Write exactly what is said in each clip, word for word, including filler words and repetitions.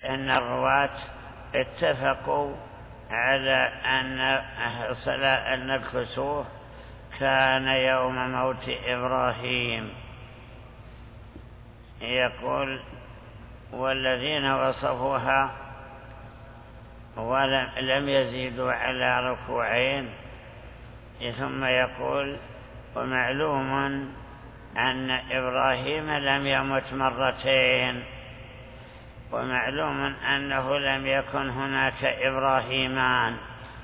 أن الرواة اتفقوا على أن صلاة أن الكسوف كان يوم موت إبراهيم. يقول والذين وصفوها ولم يزيدوا على ركوعين. ثم يقول ومعلوم أن إبراهيم لم يمت مرتين، ومعلوم أنه لم يكن هناك إبراهيمان،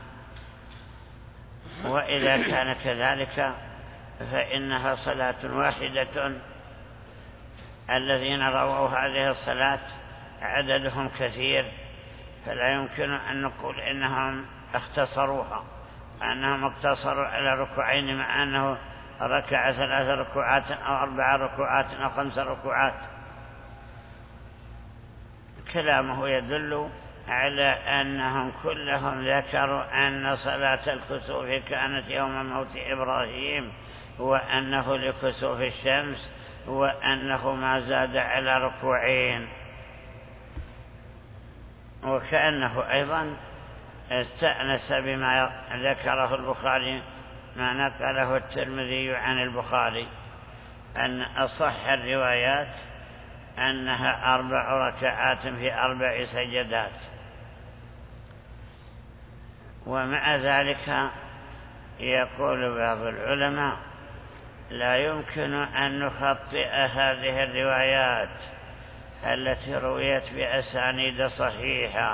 وإذا كان كذلك فإنها صلاة واحدة. الذين رووا هذه الصلاة عددهم كثير، فلا يمكن أن نقول إنهم اختصروها، أنهم اقتصروا على ركوعين مع أنه ركع ثلاث ركوعات أو أربع ركوعات أو خمس ركوعات. كلامه يدل على أنهم كلهم ذكروا أن صلاة الكسوف كانت يوم موت إبراهيم، وأنه لكسوف الشمس، وأنه ما زاد على ركوعين. وكأنه أيضا استأنس بما ذكره البخاري، ما نقله الترمذي عن البخاري، أن أصح الروايات أنها أربع ركعات في أربع سجدات. ومع ذلك يقول بعض العلماء لا يمكن أن نخطئ هذه الروايات التي رويت بأسانيد صحيحة،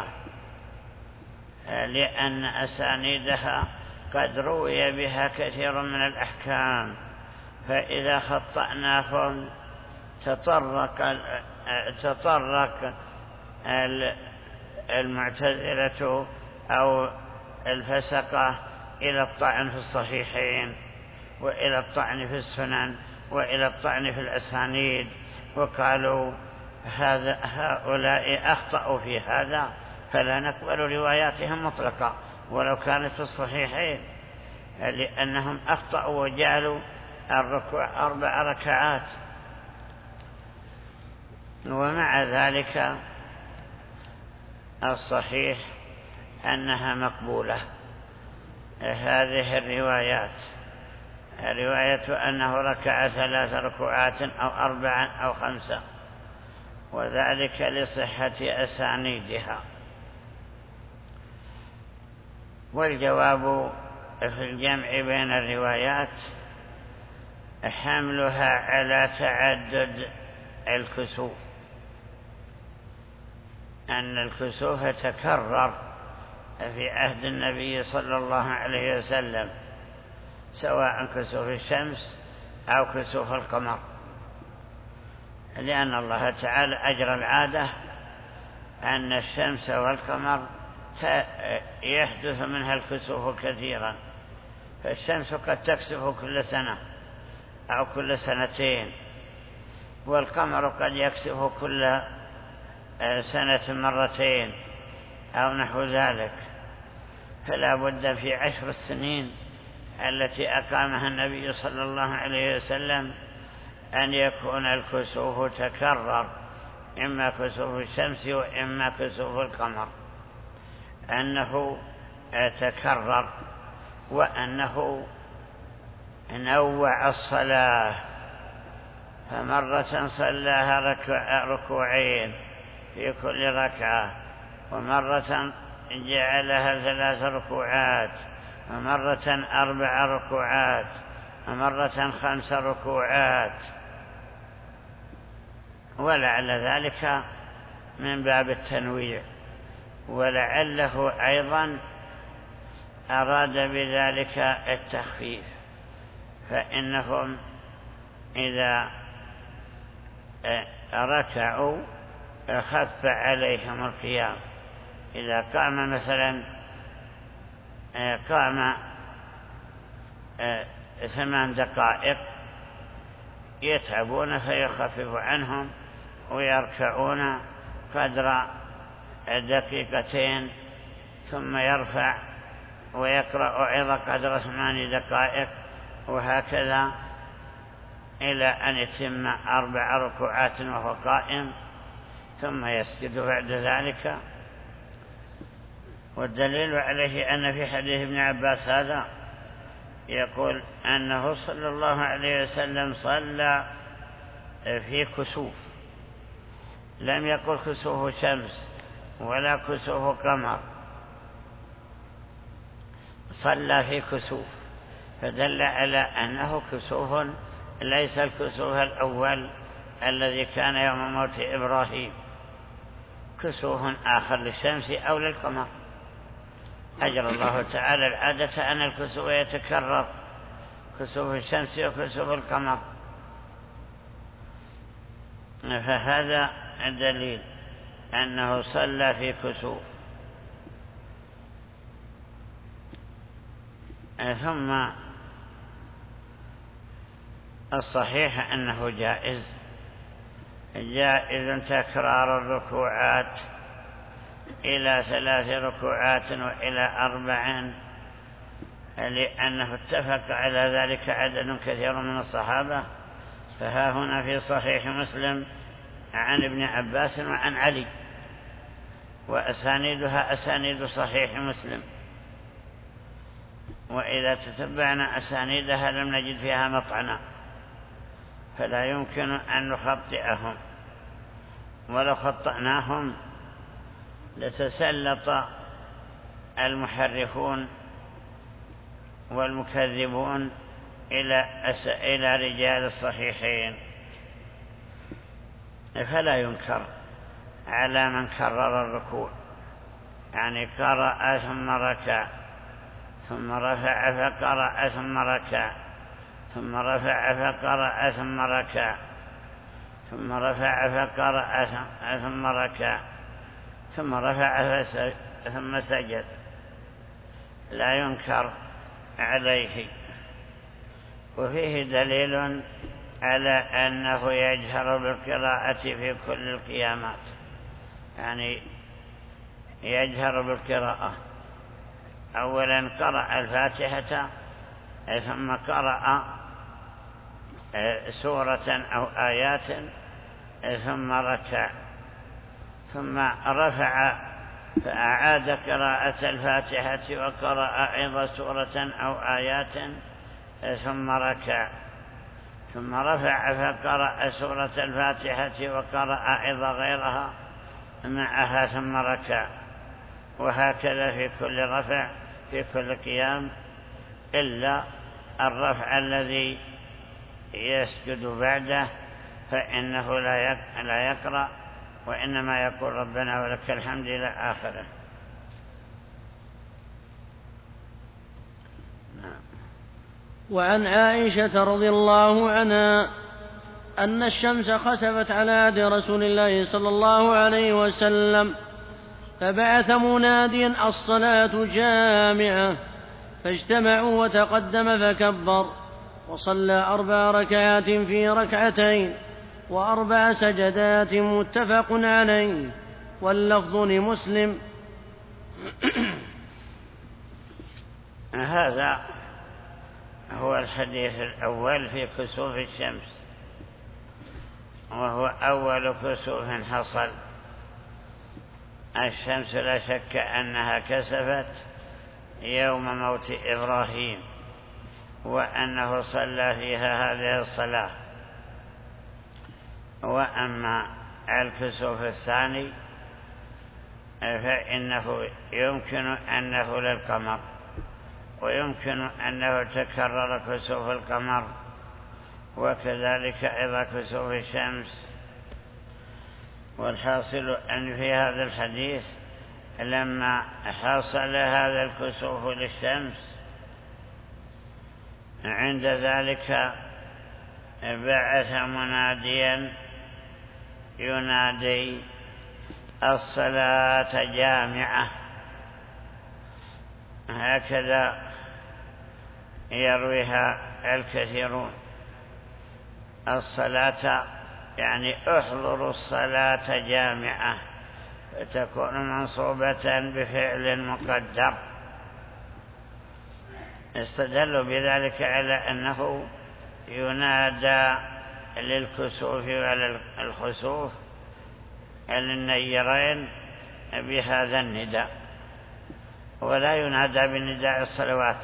لأن أسانيدها قد روي بها كثير من الأحكام، فإذا خطأناهم تطرق تطرق المعتزلة أو الفسقة إلى الطعن في الصحيحين، وإلى الطعن في السنن، وإلى الطعن في الأسانيد، وقالوا هذا هؤلاء أخطأوا في هذا فلا نقبل رواياتهم مطلقة ولو كانت في الصحيحين، لأنهم أخطأوا وجعلوا الركوع أربع ركعات. ومع ذلك الصحيح أنها مقبولة هذه الروايات، رواية أنه ركع ثلاث ركوعات أو أربعا أو خمسة، وذلك لصحة أسانيدها. والجواب في الجمع بين الروايات حملها على تعدد الكسوف، أن الكسوف تكرر في عهد النبي صلى الله عليه وسلم، سواء كسوف الشمس أو كسوف القمر، لأن الله تعالى أجرى العادة أن الشمس والقمر يحدث منها الكسوف كثيرا، فالشمس قد تكسف كل سنة أو كل سنتين، والقمر قد يكسف كل سنة مرتين أو نحو ذلك. فلا بد في عشر السنين التي أقامها النبي صلى الله عليه وسلم أن يكون الكسوف تكرر، إما كسوف الشمس وإما كسوف القمر، أنه تكرر، وأنه نوع الصلاة، فمرة صلاها ركوعين في كل ركعة، ومرة جعلها ثلاث ركوعات، ومرة أربع ركوعات، ومرة خمس ركوعات. ولعل ذلك من باب التنويع، ولعله أيضا أراد بذلك التخفيف، فإنهم إذا ركعوا خف عليهم القيام. إذا قام مثلا قام ثمان دقائق يتعبون فيخفف عنهم ويركعون قدر دقيقتين، ثم يرفع ويقرأ أيضا قدر ثمان دقائق، وهكذا إلى أن يتم أربع ركوعات وهو قائم، ثم يسجد بعد ذلك. والدليل عليه أن في حديث ابن عباس هذا يقول أنه صلى الله عليه وسلم صلى في كسوف، لم يقل كسوف شمس ولا كسوف قمر، صلى في كسوف، فدل على أنه كسوف ليس الكسوف الأول الذي كان يوم موت إبراهيم، كسوف آخر للشمس أو للقمر. أجرى الله تعالى العادة أن الكسوف يتكرر، كسوف الشمس وكسوف القمر، فهذا الدليل أنه صلى في كسوف. ثم الصحيح أنه جائز جائز تكرار الركوعات إلى ثلاث ركوعات وإلى أربع، لأنه اتفق على ذلك عدد كثير من الصحابة. فها هنا في صحيح مسلم عن ابن عباس وعن علي، وأسانيدها أسانيد صحيح مسلم، وإذا تتبعنا أسانيدها لم نجد فيها مطعنا، فلا يمكن أن نخطئهم، ولو خطأناهم لتسلط المحرفون والمكذبون إلى إلى رجال الصحيحين، فلا ينكر على من كرر الركوع، يعني قرأ ثم ركع ثم رفع فقرأ ثم ركع ثم رفع فقرأ ثم ركع ثم رفع فقرأ ثم ركع ثم رفع ثم سجد، لا ينكر عليه. وفيه دليل على أنه يجهر بالقراءة في كل القيامات، يعني يجهر بالقراءة. أولا قرأ الفاتحة ثم قرأ سورة أو آيات ثم ركع ثم رفع فأعاد قراءة الفاتحة وقرأ أيضا سورة أو آيات ثم ركع ثم رفع فقرأ سورة الفاتحة وقرأ أيضا غيرها معها ثم ركع، وهكذا في كل رفع في كل قيام، إلا الرفع الذي يسجد بعده فإنه لا يقرأ، وإنما يقول ربنا ولك الحمد إلى آخره. وعن عائشة رضي الله عنها أن الشمس خسفت على عهد رسول الله صلى الله عليه وسلم، فبعث مناديا الصلاة جامعة، فاجتمعوا وتقدم فكبر، وصلى أربع ركعات في ركعتين وأربع سجدات، متفق عليه، واللفظ لمسلم. هذا هو الحديث الأول في كسوف الشمس، وهو أول كسوف حصل. الشمس لا شك أنها كسفت يوم موت إبراهيم، وأنه صلى فيها هذه الصلاة. وأما الكسوف الثاني فإنه يمكن أنه للقمر، ويمكن أنه تكرر كسوف القمر، وكذلك أيضا كسوف الشمس. والحاصل أن في هذا الحديث لما حصل هذا الكسوف للشمس عند ذلك بعث مناديا ينادي الصلاة جامعة، هكذا يرويها الكثيرون. الصلاة يعني احضروا الصلاة جامعة، فتكون منصوبة بفعل مقدر. استدلوا بذلك على أنه ينادى للكسوف وعلى الخسوف للنيرين بهذا النداء، ولا ينادى بنداء الصلوات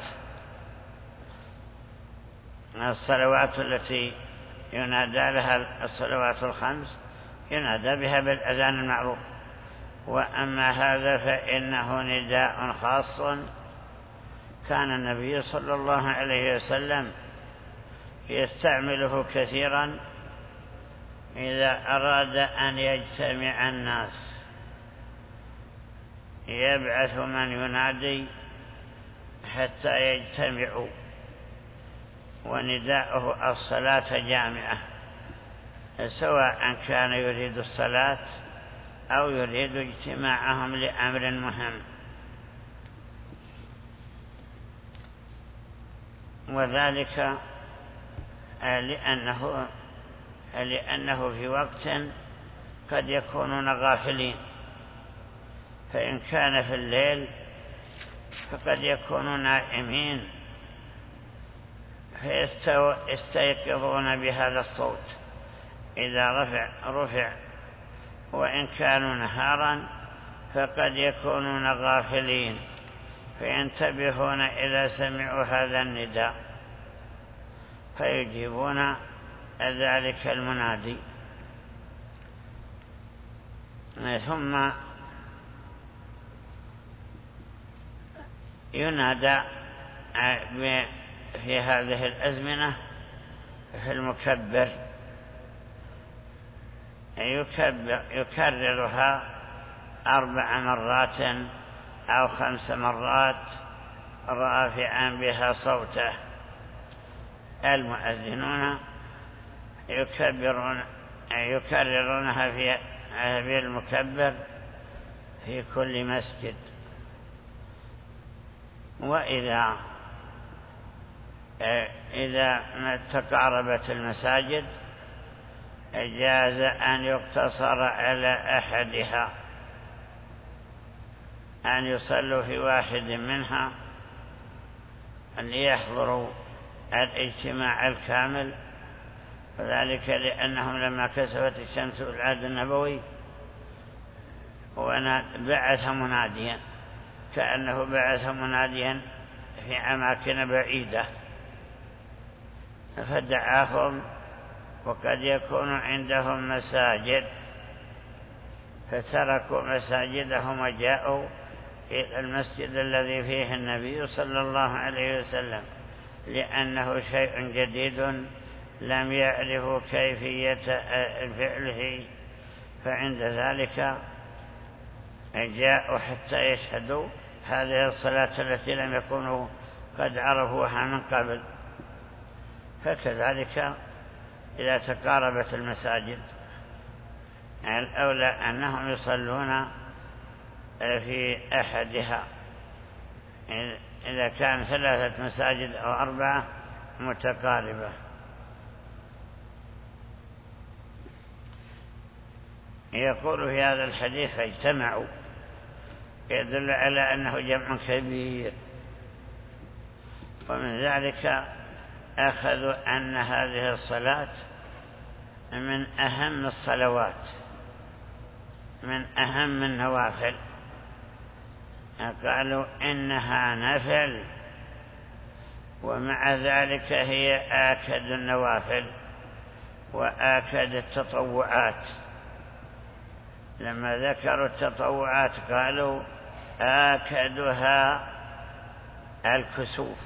الصلوات التي ينادى لها الصلوات الخمس ينادى بها بالأذان المعروف. وأما هذا فإنه نداء خاص كان النبي صلى الله عليه وسلم يستعمله كثيرا إذا أراد أن يجتمع الناس، يبعث من ينادي حتى يجتمعوا، ونداؤه الصلاة جامعة، سواء كان يريد الصلاة أو يريد اجتماعهم لأمر مهم. وذلك لأنه, لأنه في وقت قد يكونون غافلين، فإن كان في الليل فقد يكونوا نائمين فيستيقظون بهذا الصوت إذا رفع رفع وإن كانوا نهارا فقد يكونون غافلين فينتبهون إذا سمعوا هذا النداء فيجيبون ذلك المنادي. ثم ينادى في هذه الأزمنة في المكبر، يكبر يكررها أربع مرات أو خمس مرات رافعا بها صوته. المؤذنون يكبرون يكررونها في في المكبر في كل مسجد. وإذا إذا تقاربت المساجد جاز أن يقتصر على أحدها، أن يصلوا في واحد منها ليحضروا الاجتماع الكامل، وذلك لأنهم لما كسفت الشمس العهد النبوي وبعث مناديا، كأنه بعث مناديا في أماكن بعيدة فدعاهم، وقد يكون عندهم مساجد فتركوا مساجدهم وجاءوا إلى المسجد الذي فيه النبي صلى الله عليه وسلم، لأنه شيء جديد لم يعرفوا كيفية فعله، فعند ذلك جاءوا حتى يشهدوا هذه الصلاة التي لم يكونوا قد عرفوها من قبل. فكذلك إذا تقاربت المساجد الأولى أنهم يصلون في أحدها، إذا كان ثلاثة مساجد أو أربعة متقاربة. يقول في هذا الحديث فاجتمعوا، يدل على أنه جمع كبير. ومن ذلك أخذوا أن هذه الصلاة من أهم الصلوات، من أهم النوافل، قالوا إنها نفل ومع ذلك هي آكد النوافل وآكد التطوعات. لما ذكروا التطوعات قالوا آكدها الكسوف،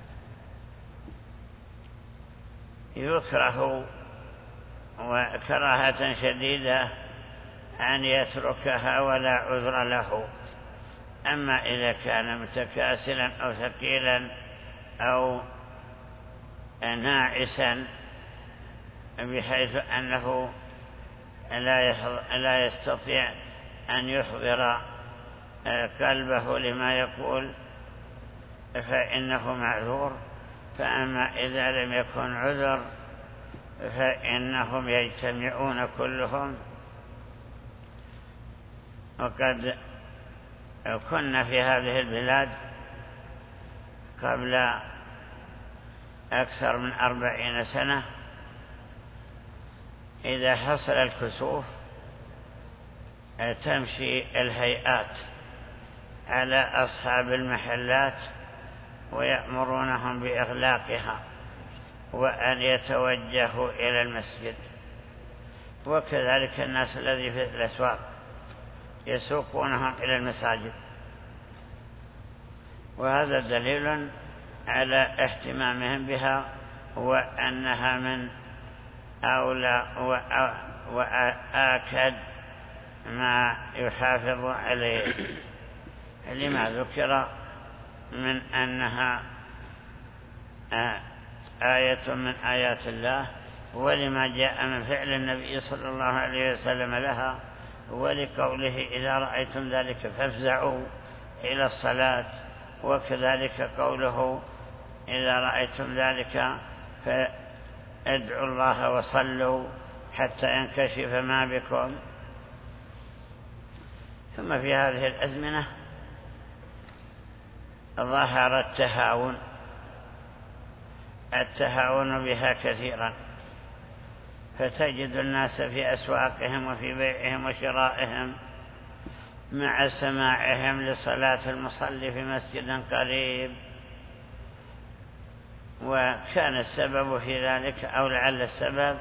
يكره وكراهة شديدة أن يتركها ولا عذر له. أما إذا كان متكاسلا أو ثقيلا أو ناعسا بحيث أنه لا يستطيع أن يحضر قلبه لما يقول فإنه معذور. فأما إذا لم يكن عذر فإنهم يجتمعون كلهم. وقد كنا في هذه البلاد قبل أكثر من أربعين سنة إذا حصل الكسوف تمشي الهيئات على أصحاب المحلات ويأمرونهم بإغلاقها وأن يتوجهوا إلى المسجد، وكذلك الناس الذين في الأسواق يسوقونهم إلى المساجد. وهذا دليل على اهتمامهم بها وأنها من أولى وآكد ما يحافظ عليه، لما ذكر من أنها آية من آيات الله، ولما جاء من فعل النبي صلى الله عليه وسلم لها، ولقوله إذا رأيتم ذلك فافزعوا إلى الصلاة، وكذلك قوله إذا رأيتم ذلك فادعوا الله وصلوا حتى ينكشف ما بكم. ثم في هذه الأزمنة ظهر التهاون التهاون بها كثيرا، فتجد الناس في أسواقهم وفي بيعهم وشرائهم مع سماعهم لصلاة المصلي في مسجد قريب. وكان السبب في ذلك أو لعل السبب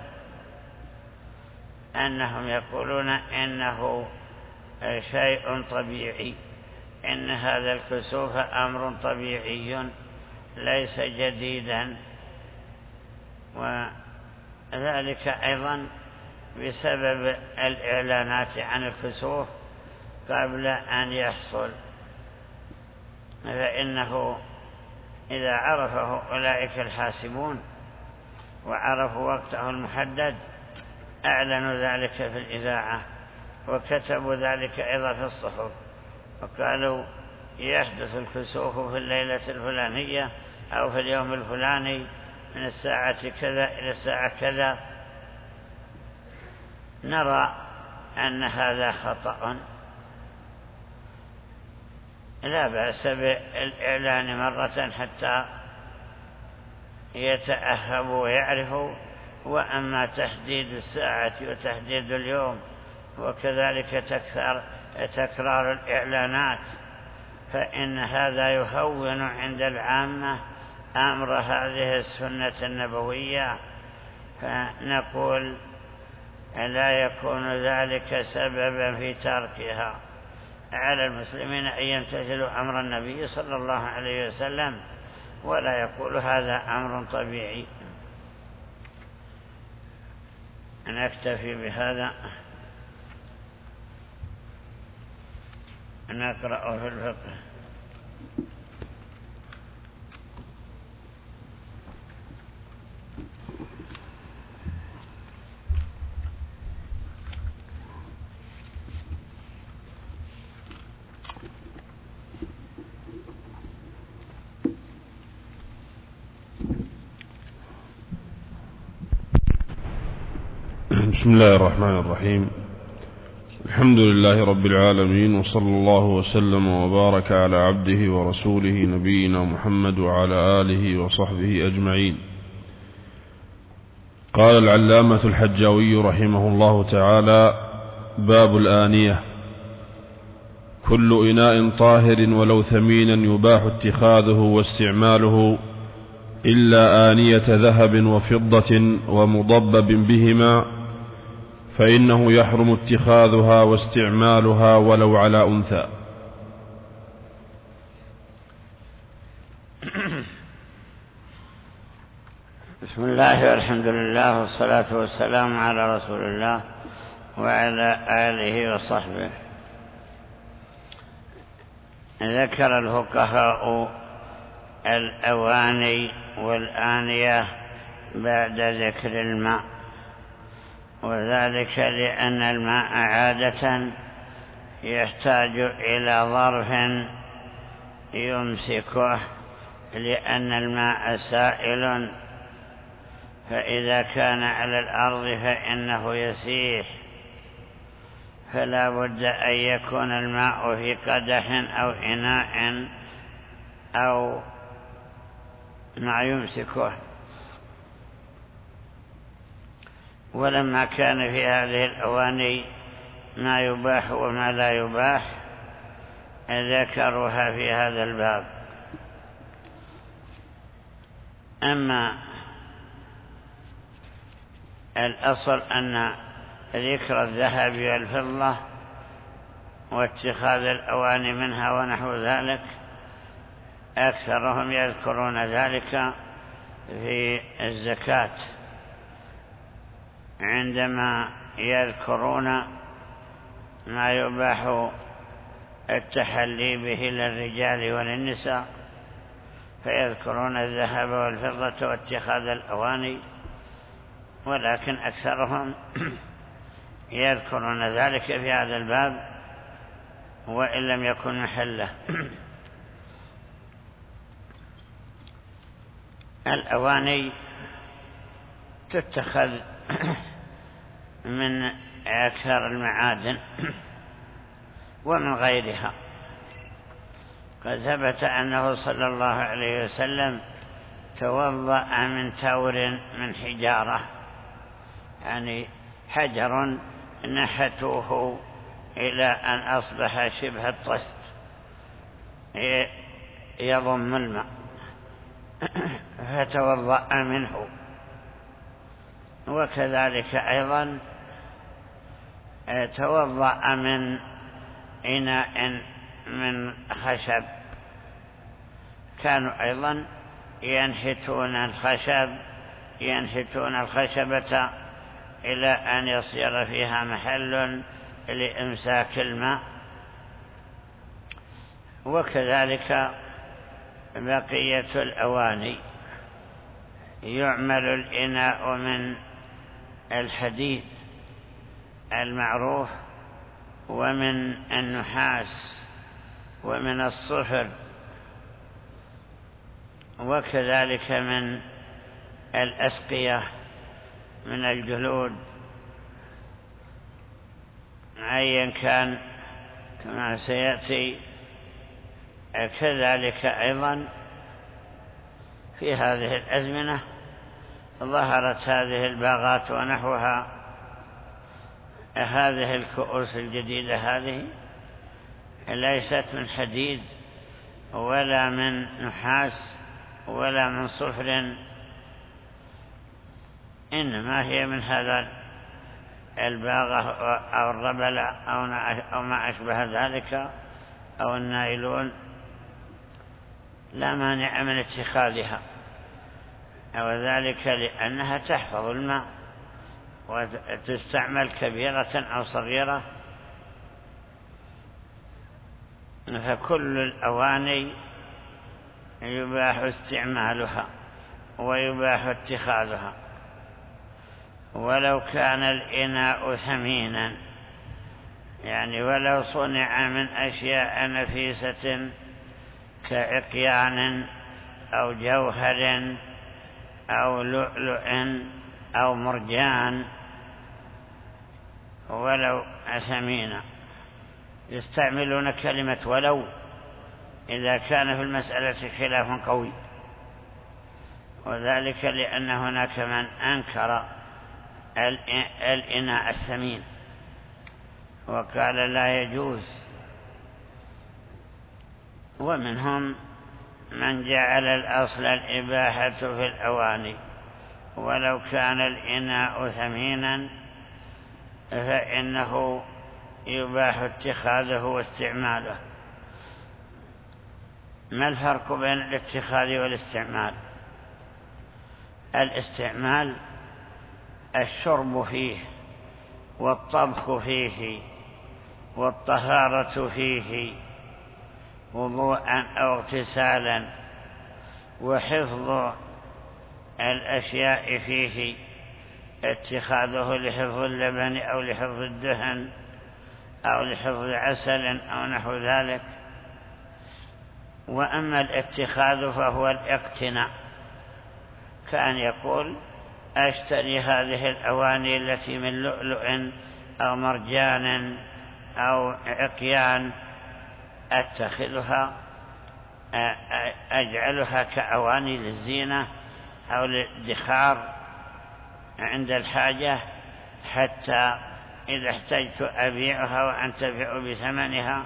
أنهم يقولون إنه شيء طبيعي، إن هذا الكسوف أمر طبيعي ليس جديدا، وذلك أيضا بسبب الإعلانات عن الكسوف قبل أن يحصل، فإنه إذا عرفه أولئك الحاسبون وعرفوا وقته المحدد أعلنوا ذلك في الإذاعة وكتبوا ذلك أيضا في الصحف، وقالوا يحدث الكسوف في الليلة الفلانية أو في اليوم الفلاني من الساعة كذا إلى الساعة كذا. نرى أن هذا خطأ، لا بأس بالإعلان مرة حتى يتأهبوا ويعرفوا، وأما تحديد الساعة وتحديد اليوم وكذلك تكثر تكرار الإعلانات فإن هذا يهون عند العامة أمر هذه السنة النبوية، فنقول لا يكون ذلك سببا في تركها. على المسلمين أن يمتثلوا أمر النبي صلى الله عليه وسلم ولا يقول هذا أمر طبيعي. نكتفي بهذا، نقرأ في الفقه. بسم الله الرحمن الرحيم. الحمد لله رب العالمين، وصلى الله وسلم وبارك على عبده ورسوله نبينا محمد وعلى آله وصحبه أجمعين. قال العلامة الحجاوي رحمه الله تعالى: باب الآنية: كل إناء طاهر ولو ثمينا يباح اتخاذه واستعماله إلا آنية ذهب وفضة ومضبب بهما، فإنه يحرم اتخاذها واستعمالها ولو على أنثى. بسم الله والحمد لله والصلاة والسلام على رسول الله وعلى آله وصحبه. ذكر الفقهاء الأواني والآنية بعد ذكر الماء، وذلك لأن الماء عادة يحتاج إلى ظرف يمسكه، لأن الماء سائل، فإذا كان على الأرض فإنه يسيح، فلا بد أن يكون الماء في قدح أو إناء أو ما يمسكه. ولما كان في هذه الأواني ما يباح وما لا يباح ذكروها في هذا الباب. أما الأصل أن ذكر الذهب والفضة واتخاذ الأواني منها ونحو ذلك أكثرهم يذكرون ذلك في الزكاة عندما يذكرون ما يباح التحلي به للرجال وللنساء، فيذكرون الذهب والفضة واتخاذ الأواني، ولكن أكثرهم يذكرون ذلك في هذا الباب وإن لم يكن محله. الأواني تتخذ من أكثر المعادن ومن غيرها. قد ثبت أنه صلى الله عليه وسلم توضأ من تور من حجارة، يعني حجر نحتوه إلى أن أصبح شبه الطست يضم الماء، فتوضأ منه. وكذلك أيضا توضأ من إناء من خشب، كانوا أيضا ينحتون الخشب ينحتون الخشبة إلى أن يصير فيها محل لإمساك الماء. وكذلك بقية الأواني، يعمل الإناء من الحديد المعروف ومن النحاس ومن الصفر، وكذلك من الأسقية من الجلود أيا كان كما سيأتي. كذلك أيضا في هذه الأزمنة ظهرت هذه الباغات ونحوها، هذه الكؤوس الجديدة هذه ليست من حديد ولا من نحاس ولا من صفر، إنما هي من هذا الباغة أو الربلة أو ما أشبه ذلك أو النايلون، لا مانع من اتخاذها، وذلك لأنها تحفظ الماء وتستعمل كبيرة أو صغيرة. فكل الأواني يباح استعمالها ويباح اتخاذها، ولو كان الإناء ثمينا، يعني ولو صنع من أشياء نفيسة كعقيان أو جوهر أو لؤلؤ أو مرجان، ولو ثمينا. يستعملون كلمة ولو إذا كان في المسألة خلاف قوي، وذلك لأن هناك من أنكر الإناء الثمين وقال لا يجوز، ومنهم من جعل الأصل الإباحة في الأواني، ولو كان الإناء ثمينا فإنه يباح اتخاذه واستعماله. ما الفرق بين الاتخاذ والاستعمال؟ الاستعمال الشرب فيه والطبخ فيه والطهارة فيه وضوءا أو اغتسالا وحفظ الأشياء فيه، اتخاذه لحفظ اللبن أو لحفظ الدهن أو لحفظ عسل أو نحو ذلك. وأما الاتخاذ فهو الاقتناء، كان يقول أشتري هذه الأواني التي من لؤلؤ أو مرجان أو عقيان، أتخذها أجعلها كأواني للزينة أو للدخار عند الحاجة حتى إذا احتجت أبيعها وأنتفع بثمنها.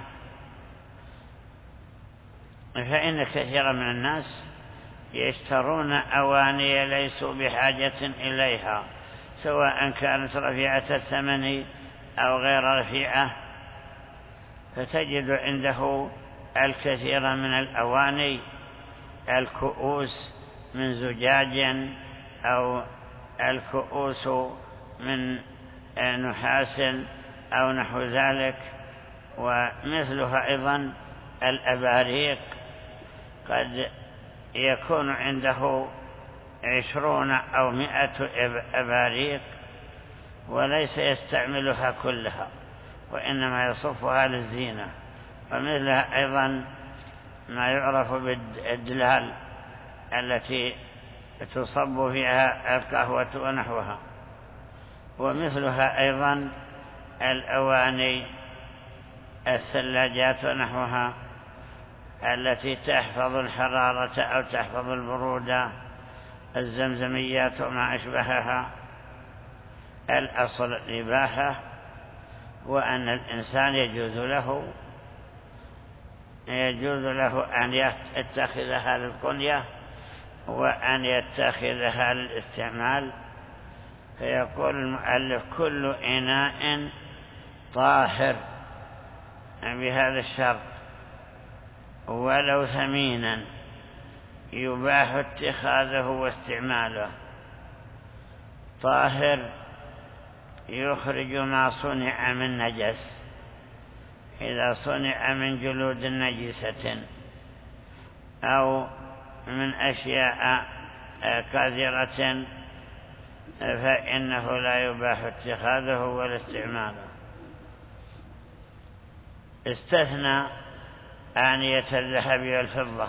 فإن كثيرا من الناس يشترون أواني ليسوا بحاجة إليها، سواء كانت رفيعة الثمن أو غير رفيعة، فتجد عنده الكثير من الأواني، الكؤوس من زجاج أو الكؤوس من نحاس أو نحو ذلك. ومثلها أيضا الأباريق، قد يكون عنده عشرون أو مئة أباريق وليس يستعملها كلها، وإنما يصفها للزينة. ومثلها أيضا ما يعرف بالدلال التي تصب فيها القهوة ونحوها. ومثلها أيضا الأواني الثلاجات ونحوها التي تحفظ الحرارة أو تحفظ البرودة، الزمزميات وما أشبهها. الأصل الإباحة، وأن الإنسان يجوز له يجوز له أن يتخذها للقنية وأن يتخذها للاستعمال. فيقول المؤلف: كل إناء طاهر بهذا الشرط ولو ثمينا يباح اتخاذه واستعماله. طاهر يخرج ما صنع من نجس، إذا صنع من جلود نجسة أو من أشياء قذرة فإنه لا يباح اتخاذه ولا استعماله. استثنى آنية الذهب والفضة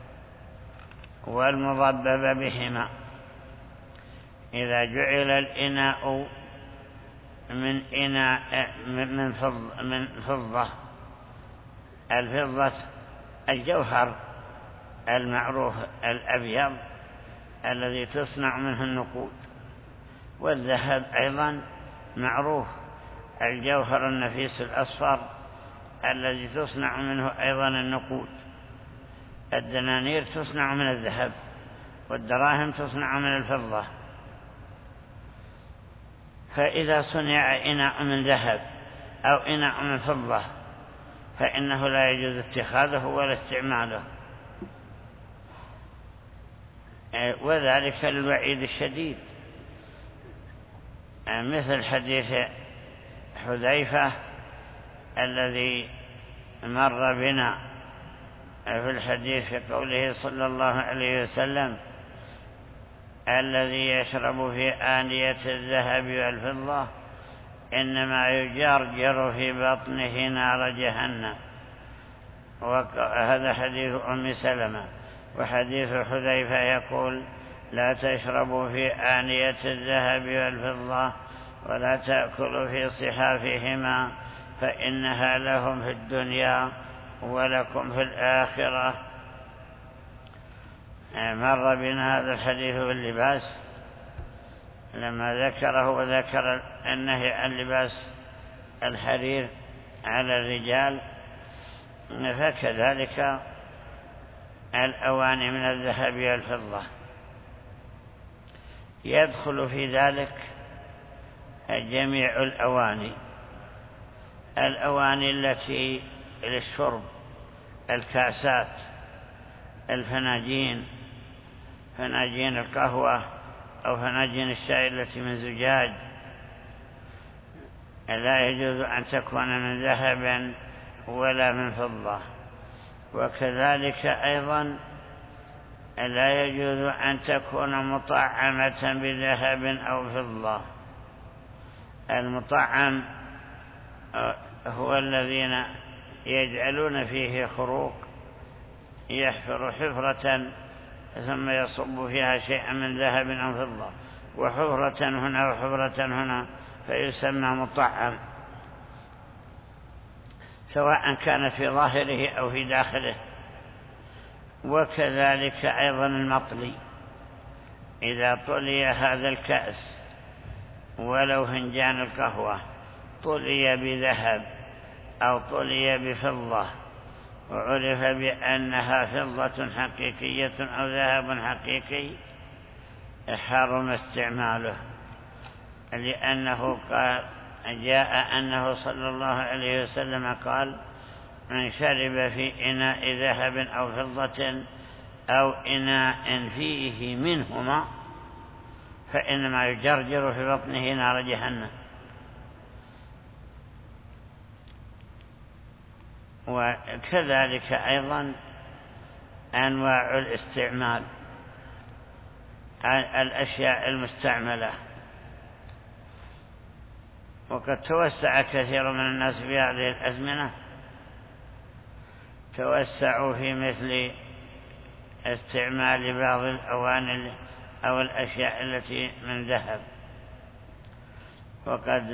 والمضبب بهما. إذا جعل الإناء من إناء من فضة, من فضة الفضة الجوهر المعروف الأبيض الذي تصنع منه النقود، والذهب أيضا معروف الجوهر النفيس الأصفر الذي تصنع منه أيضا النقود. الدنانير تصنع من الذهب والدراهم تصنع من الفضة. فإذا صنع إناء من ذهب أو إناء من فضة فإنه لا يجوز اتخاذه ولا استعماله، وذلك للوعيد الشديد، مثل حديث حذيفة الذي مر بنا في الحديث في قوله صلى الله عليه وسلم: الذي يشرب في آنية الذهب والفضة إنما يجرجر في بطنه نار جهنم. وهذا حديث أم سلمة. وحديث حذيفة يقول: لا تشربوا في آنية الذهب والفضة ولا تأكلوا في صحافهما فإنها لهم في الدنيا ولكم في الآخرة. مر بنا هذا الحديث باللباس لما ذكره وذكر النهي عن لباس الحرير على الرجال، فكذلك الأواني من الذهب والفضة. يدخل في ذلك جميع الأواني الأواني التي للشرب، الكاسات، الفناجين، فناجين القهوة أو فناجين الشاي التي من زجاج، لا يجوز أن تكون من ذهب ولا من فضة. وكذلك أيضا لا يجوز أن تكون مطعمة بذهب أو فضة. المطعم هو الذين يجعلون فيه خروق، يحفر حفرة ثم يصب فيها شيئا من ذهب أو فضة، وحفرة هنا وحفرة هنا، فيسمى مطعم، سواء كان في ظاهره أو في داخله. وكذلك أيضا المطلي، إذا طلي هذا الكأس ولو فنجان القهوة طلي بذهب أو طلي بفضة وعرف بأنها فضة حقيقية أو ذهب حقيقي حرم استعماله، لأنه قال جاء أنه صلى الله عليه وسلم قال: من شرب في إناء ذهب أو فضة أو إناء فيه منهما فإنما يجرجر في بطنه نار جهنم. وكذلك أيضا أنواع الاستعمال، الأشياء المستعملة، وقد توسع كثير من الناس في هذه الأزمنة، توسعوا في مثل استعمال بعض الأواني أو الأشياء التي من ذهب، وقد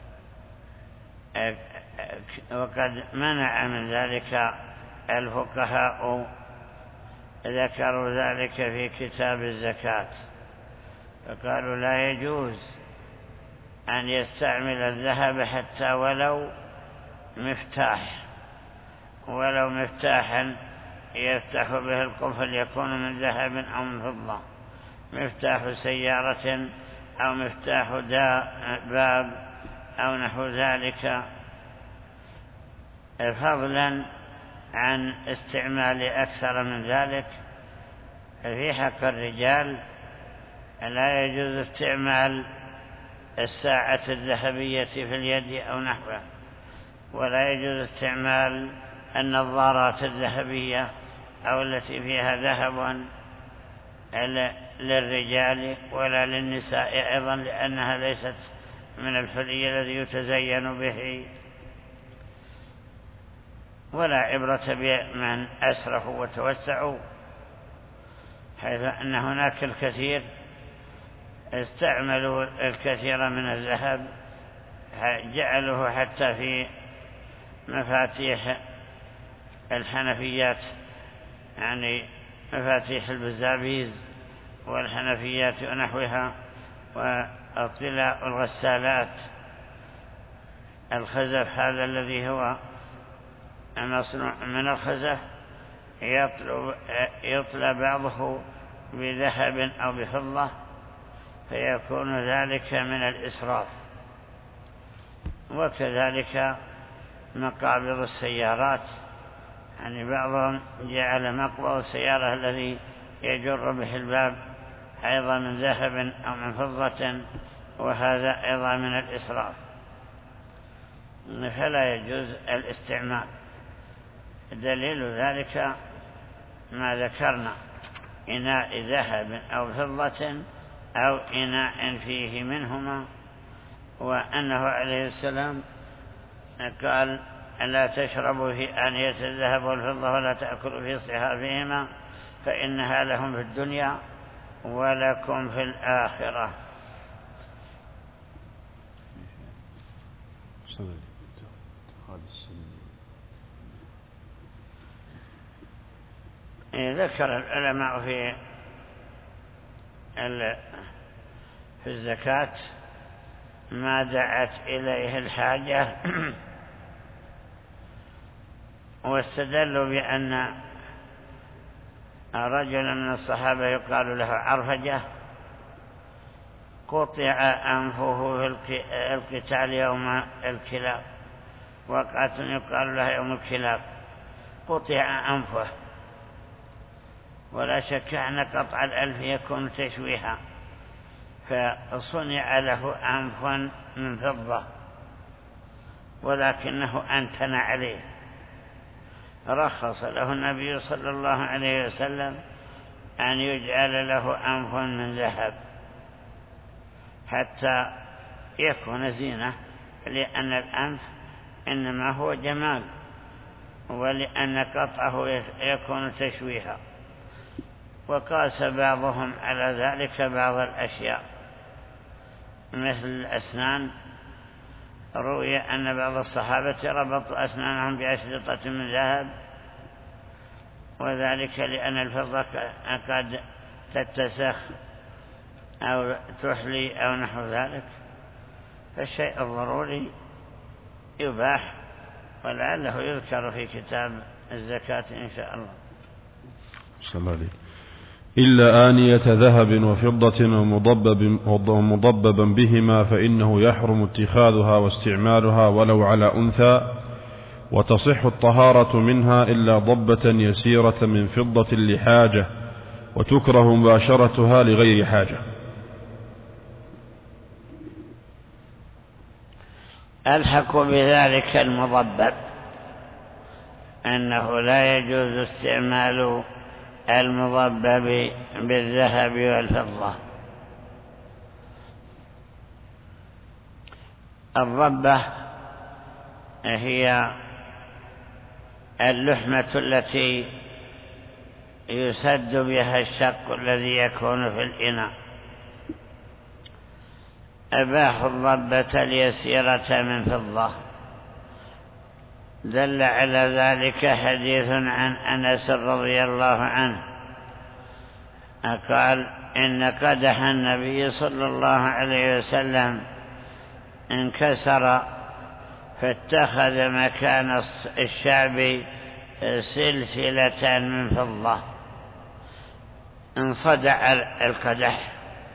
وقد منع من ذلك الفقهاء، ذكروا ذلك في كتاب الزكاة، فقالوا لا يجوز أن يستعمل الذهب حتى ولو مفتاح ولو مفتاحا يفتح به القفل يكون من ذهب أو من فضة، مفتاح سيارة أو مفتاح باب أو نحو ذلك، فضلا عن استعمال أكثر من ذلك. في حق الرجال لا يجوز استعمال الساعة الذهبية في اليد أو نحوه، ولا يجوز استعمال النظارات الذهبية أو التي فيها ذهب للرجال ولا للنساء أيضا، لأنها ليست من الحلي الذي يتزين به. ولا عبرة بمن أسرفوا وتوسعوا، حيث أن هناك الكثير استعملوا الكثير من الذهب، جعلوه حتى في مفاتيح الحنفيات، يعني مفاتيح البزابيز والحنفيات ونحوها، واطلاء الغسالات، الخزف هذا الذي هو مصنوع من الخزف يطلى بعضه بذهب أو بفضة، فيكون ذلك من الإسراف. وكذلك مقابض السيارات، يعني بعضهم جعل مقبض السيارة الذي يجر به الباب أيضا من ذهب أو من فضة، وهذا أيضا من الإسراف، فلا يجوز الاستعمال. دليل ذلك ما ذكرنا: إناء ذهب أو فضة أو إناء فيه منهما، وأنه عليه السلام قال: لا تشربوا في آنية الذهب والفضة ولا تأكلوا في صحافهما فإنها لهم في الدنيا ولكم في الآخرة. ذكر العلماء في في الزكاة ما دعت إليه الحاجة، واستدلوا بأن رجلا من الصحابة يقال له عرفجة قطع أنفه في القتال يوم الكلاب، وقعة يقال لها يوم الكلاب، قطع أنفه، ولا شك أن قطع الألف يكون تشويها، فصنع له أنف من فضة ولكنه أنتن عليه، رخص له النبي صلى الله عليه وسلم أن يجعل له أنف من ذهب حتى يكون زينة، لأن الأنف إنما هو جمال، ولأن قطعه يكون تشويها. وقاس بعضهم على ذلك بعض الأشياء مثل الأسنان، روي أن بعض الصحابة ربطوا أسنانهم بأشرطة من ذهب، وذلك لأن الفضة قد تتسخ أو تحلي أو نحو ذلك، فالشيء الضروري يباح، ولعله يذكر في كتاب الزكاة إن شاء الله. صلى الله عليه. إلا آنية ذهب وفضة ومضبب ومضببا بهما فإنه يحرم اتخاذها واستعمالها ولو على أنثى، وتصح الطهارة منها إلا ضبة يسيرة من فضة لحاجة، وتكره مباشرتها لغير حاجة. ألحق بذلك المضبب أنه لا يجوز استعمال المضبب بالذهب والفضة. الضبة هي اللحمة التي يسد بها الشق الذي يكون في الإناء. أباحوا الضبة اليسيرة من فضة. دل على ذلك حديث عن أنس رضي الله عنه قال إن قدح النبي صلى الله عليه وسلم انكسر فاتخذ مكان الشعب سلسلة من فضة. انصدع القدح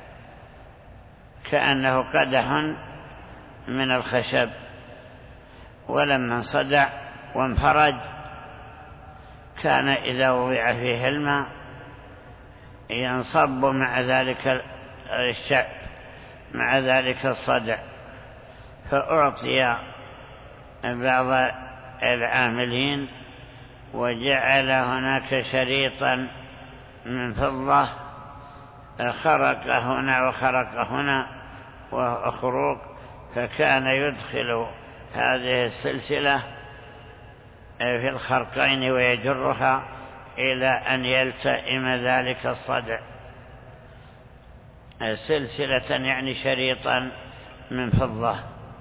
كأنه قدح من الخشب، ولما انصدع وانفرج كان إذا وضع فيه الماء ينصب مع ذلك الشعب مع ذلك الصدع. فأعطي بعض العاملين وجعل هناك شريطا من فضة خرق هنا وخرق هنا وخروق، فكان يدخل هذه السلسلة في الخرقين ويجرها إلى أن يلتئم ذلك الصدع. سلسلة يعني شريطا من فضة.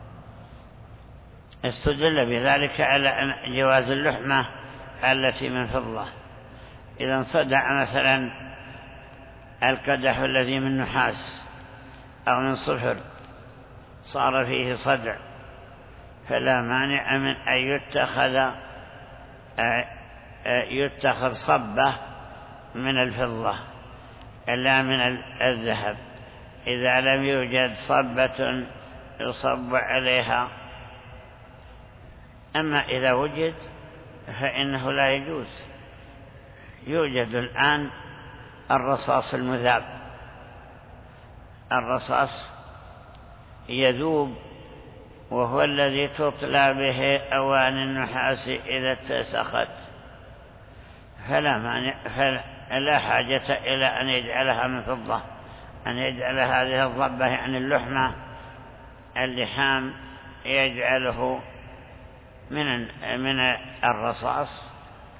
استدل بذلك على جواز اللحمة التي من فضة. إذا انصدع مثلا القدح الذي من نحاس أو من صفر صار فيه صدع، فلا مانع من أن يتخذ يتخذ صبة من الفضة لا من الذهب. إذا لم يوجد صبة يصب عليها. أما إذا وجد فإنه لا يجوز. يوجد الآن الرصاص المذاب. الرصاص يذوب وهو الذي تطلى به أواني النحاس إذا اتسخت، فلا مانع فلا حاجة إلى أن يجعلها من فضة، أن يجعل هذه الضبة يعني اللحمة اللحام يجعله من من الرصاص.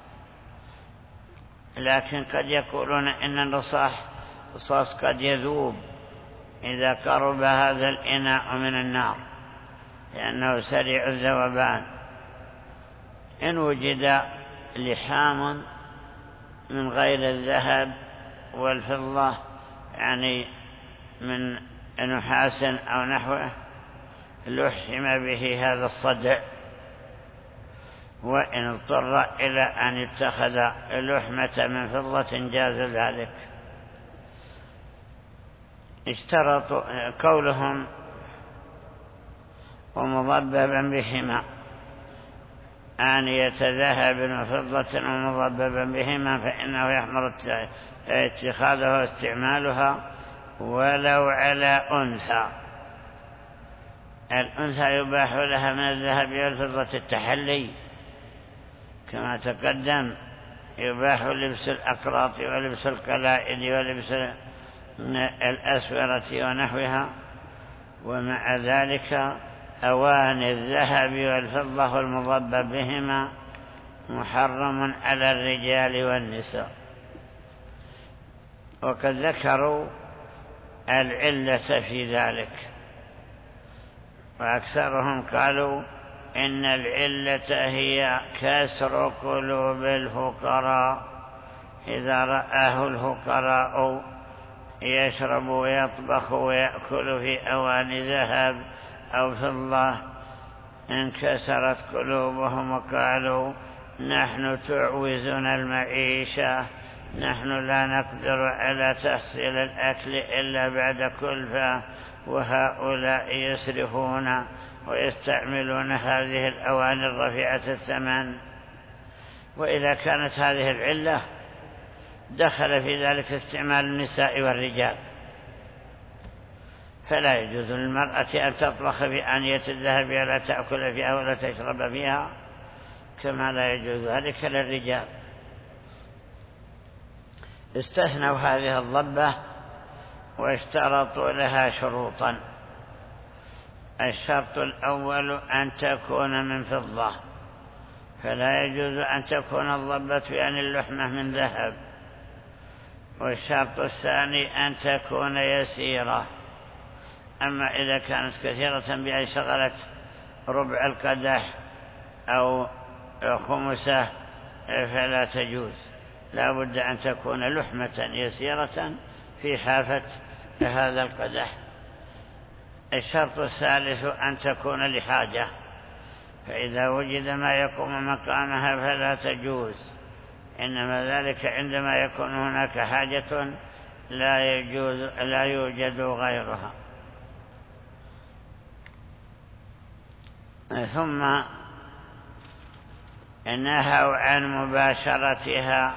لكن قد يقولون إن الرصاص قد يذوب إذا قرب هذا الإناء من النار لأنه سريع الذوبان. إن وجد لحام من غير الذهب والفضة يعني من نحاس أو نحوه لحم به هذا الصدع، وإن اضطر إلى أن يتخذ لحمة من فضة جاز ذلك. اشترطوا قولهم ومضببا بهما، آنية ذهب وفضة ومضببا بهما فإنه يحمل اتخاذها واستعمالها ولو على أنثى. الأنثى يباح لها من الذهب والفضة التحلي كما تقدم، يباح لبس الأقراط ولبس القلائد ولبس الأسورة ونحوها. ومع ذلك أواني الذهب والفضة والمضبب بهما محرم على الرجال والنساء. وقد ذكروا العلة في ذلك، وأكثرهم قالوا إن العلة هي كسر قلوب الفقراء إذا رآه الفقراء يشرب ويطبخ ويأكل في أواني ذهب أو فضة انكسرت قلوبهم وقالوا نحن تعوزنا المعيشة، نحن لا نقدر على تحصيل الأكل إلا بعد كلفة، وهؤلاء يسرفون ويستعملون هذه الأواني الرفيعة الثمن. وإذا كانت هذه العلة دخل في ذلك استعمال النساء والرجال، فلا يجوز للمرأة أن تطبخ بآنية الذهب ولا تأكل فيها ولا تشرب فيها، كما لا يجوز ذلك للرجال. استثنوا هذه الضبة واشترطوا لها شروطا. الشرط الأول أن تكون من فضة، فلا يجوز أن تكون الضبة يعني اللحمة من ذهب. والشرط الثاني أن تكون يسيرة، أما إذا كانت كثيرة بأن شغلت ربع القدح أو خمسه فلا تجوز، لا بد أن تكون لحمة يسيرة في حافة هذا القدح. الشرط الثالث أن تكون لحاجة، فإذا وجد ما يقوم مقامها فلا تجوز، إنما ذلك عندما يكون هناك حاجة لا يجوز لا يوجد غيرها. ثم نهوا عن مباشرتها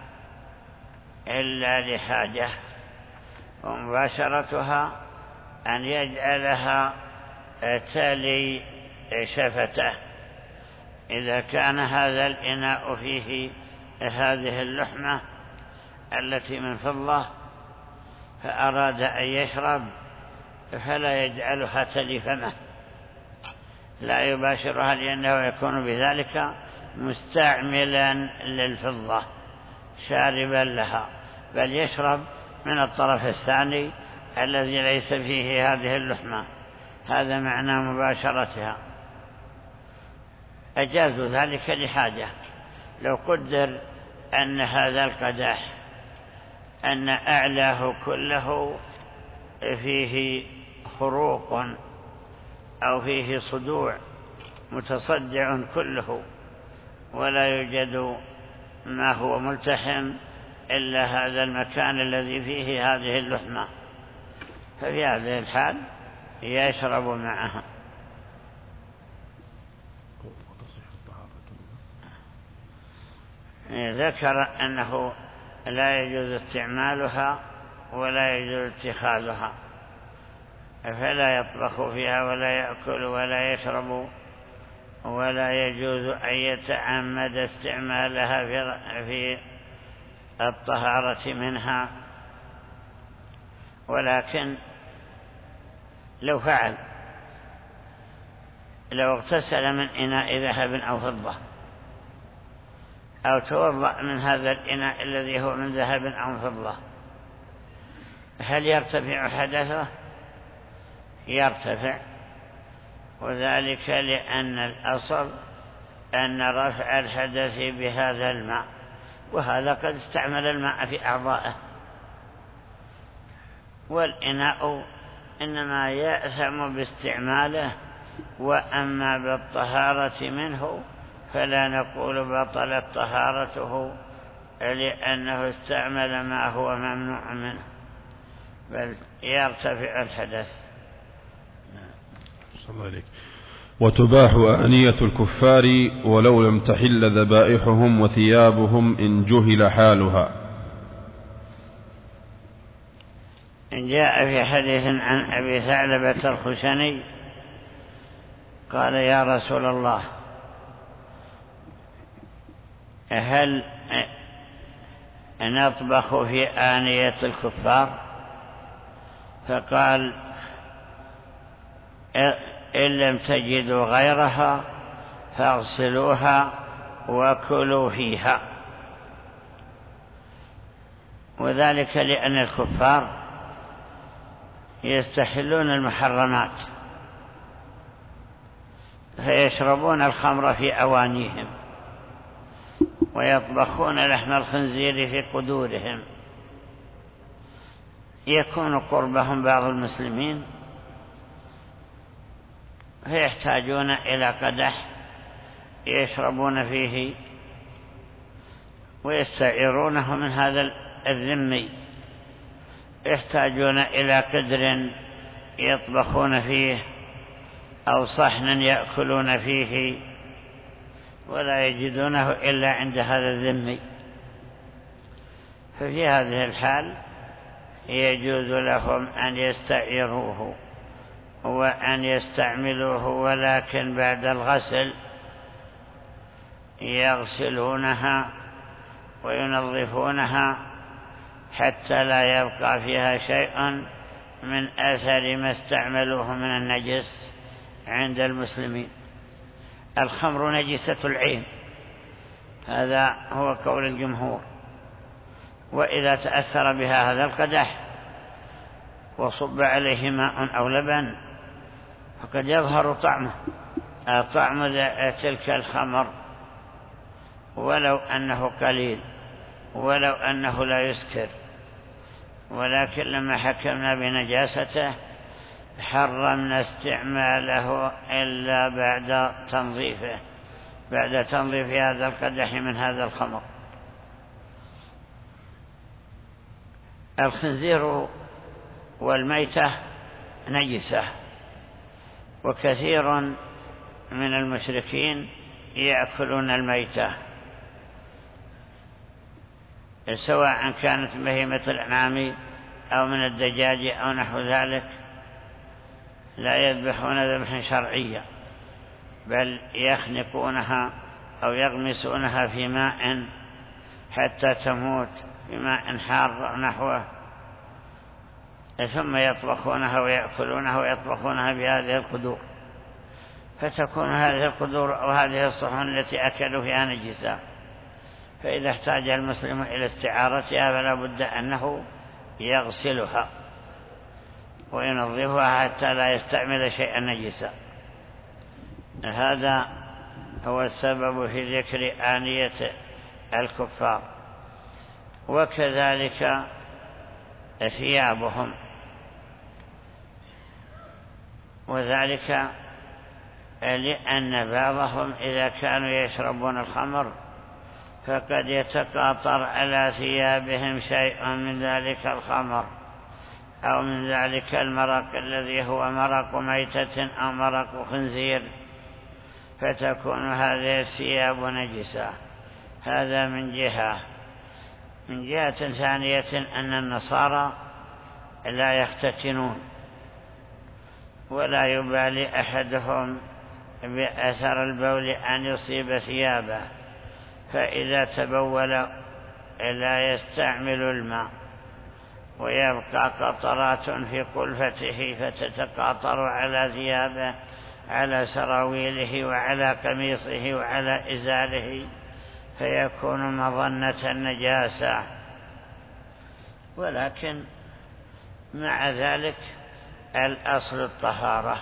إلا لحاجة، ومباشرتها أن يجعلها تلي شفته. إذا كان هذا الإناء فيه هذه اللحمة التي من فضة فأراد أن يشرب فلا يجعلها تلي فمه، لا يباشرها، لأنه يكون بذلك مستعملا للفضة شاربا لها، بل يشرب من الطرف الثاني الذي ليس فيه هذه اللحمة. هذا معنى مباشرتها. أجازوا ذلك لحاجة. لو قدر أن هذا القدح أن أعلاه كله فيه خروق أو فيه صدوع متصدع كله ولا يوجد ما هو ملتحم إلا هذا المكان الذي فيه هذه اللحمة، ففي هذه الحال يشرب معها. ذكر أنه لا يجوز استعمالها ولا يجوز اتخاذها، فلا يطبخ فيها ولا يأكل ولا يشرب، ولا يجوز أن يتعمد استعمالها في الطهارة منها. ولكن لو فعل، لو اغتسل من إناء ذهب أو فضة أو توضأ من هذا الإناء الذي هو من ذهب أو فضة، هل يرتفع حدثه؟ يرتفع، وذلك لأن الأصل أن رفع الحدث بهذا الماء، وهذا قد استعمل الماء في أعضائه، والإناء إنما يأثم باستعماله، وأما بالطهارة منه فلا نقول بطلت طهارته لأنه استعمل ما هو ممنوع منه، بل يرتفع الحدث. صلى الله عليك. وتباح آنية الكفار ولو لم تحل ذبائحهم وثيابهم إن جهل حالها. جاء في حديث عن أبي ثعلبة الخشني قال يا رسول الله هل نطبخ في آنية الكفار؟ فقال إن لم تجدوا غيرها فاغسلوها وكلوا فيها. وذلك لأن الكفار يستحلون المحرمات فيشربون الخمر في أوانيهم ويطبخون لحم الخنزير في قدورهم. يكون قربهم بعض المسلمين فيحتاجون إلى قدح يشربون فيه ويستعيرونه من هذا الذمي، يحتاجون إلى قدر يطبخون فيه أو صحن يأكلون فيه، ولا يجدونه إلا عند هذا الذمي. ففي هذه الحال يجوز لهم أن يستعيروه وأن يستعملوه، ولكن بعد الغسل يغسلونها وينظفونها حتى لا يبقى فيها شيء من أثر ما استعملوه من النجس عند المسلمين. الخمر نجسة العين، هذا هو قول الجمهور، وإذا تأثر بها هذا القدح وصب عليه ماء أو لبن فقد يظهر طعمه طعم تلك الخمر، ولو أنه قليل، ولو أنه لا يسكر، ولكن لما حكمنا بنجاسته حرمنا استعماله إلا بعد تنظيفه، بعد تنظيف هذا القدح من هذا الخمر. الخنزير والميتة نجسة، وكثير من المشركين يأكلون الميتة، سواء كانت بهيمة الأنعام أو من الدجاج أو نحو ذلك، لا يذبحون ذبحا شرعيا، بل يخنقونها أو يغمسونها في ماء حتى تموت في ماء حار نحوه، ثم يطبخونها ويأكلونها ويطبخونها بهذه القدور، فتكون هذه القدور أو هذه الصحون التي أكلوا فيها نجسة. فإذا احتاج المسلم إلى استعارتها فلا بد أنه يغسلها وينظفها حتى لا يستعمل شيئا نجسا. هذا هو السبب في ذكر آنية الكفار. وكذلك ثيابهم، وذلك لأن بعضهم إذا كانوا يشربون الخمر فقد يتقاطر على ثيابهم شيء من ذلك الخمر أو من ذلك المرق الذي هو مرق ميتة أو مرق خنزير، فتكون هذه الثياب نجسة. هذا من جهة. من جهة ثانية أن النصارى لا يختتنون، ولا يبالي أحدهم بأثر البول أن يصيب ثيابه، فإذا تبول لا يستعمل الماء، ويبقى قطرات في قلفته فتتقاطر على ثيابه، على سراويله وعلى قميصه وعلى إزاره، فيكون مظنة النجاسة. ولكن مع ذلك الأصل الطهارة،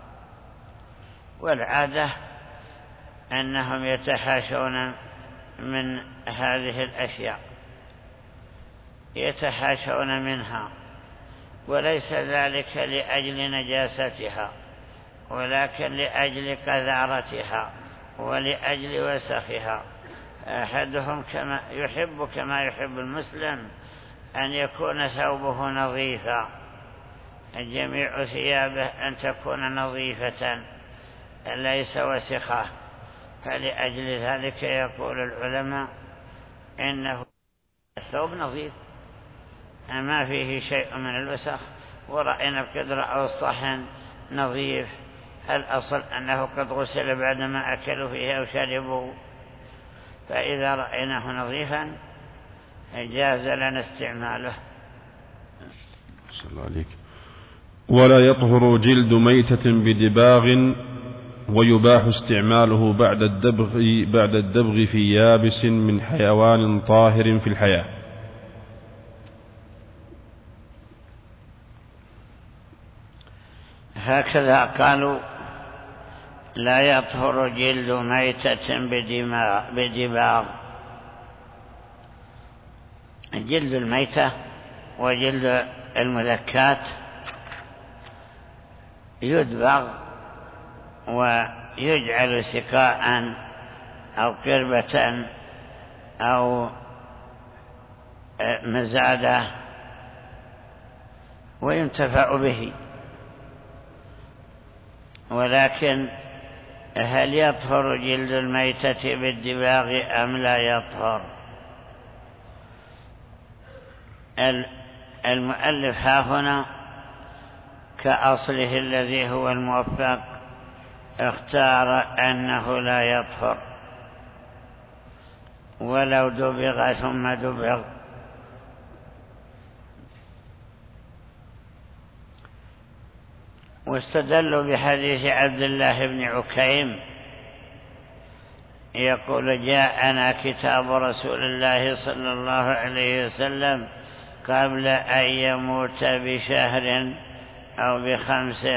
والعادة أنهم يتحاشون من هذه الأشياء، يتحاشون منها، وليس ذلك لأجل نجاستها، ولكن لأجل قذارتها ولأجل وسخها. أحدهم كما يحب كما يحب المسلم أن يكون ثوبه نظيفا، جميع ثيابه أن تكون نظيفة ليس وسخة. فلأجل ذلك يقول العلماء إنه الثوب نظيف ما فيه شيء من الوسخ، ورأينا القدر أو الصحن نظيف، الأصل أنه قد غسل بعدما أكلوا فيه أو شربوا، فإذا رأيناه نظيفا جاز لنا استعماله. صلى الله عليك. ولا يطهر جلد ميتة بدباغ، ويباح استعماله بعد الدبغ بعد الدبغ في يابس من حيوان طاهر في الحياة. هكذا قالوا: لا يطهر جلد ميتة بدباغ. جلد الميتة وجلد المذكات يدبغ ويجعل سقاء أو قربة أو مزادة وينتفع به. ولكن هل يطهر جلد الميتة بالدباغ أم لا يطهر؟ المؤلف ها هنا كأصله الذي هو الموفق اختار أنه لا يطهر ولو دبغ ثم دبغ. واستدلوا بحديث عبد الله بن عكيم يقول جاءنا كتاب رسول الله صلى الله عليه وسلم قبل أن يموت بشهر أو بخمس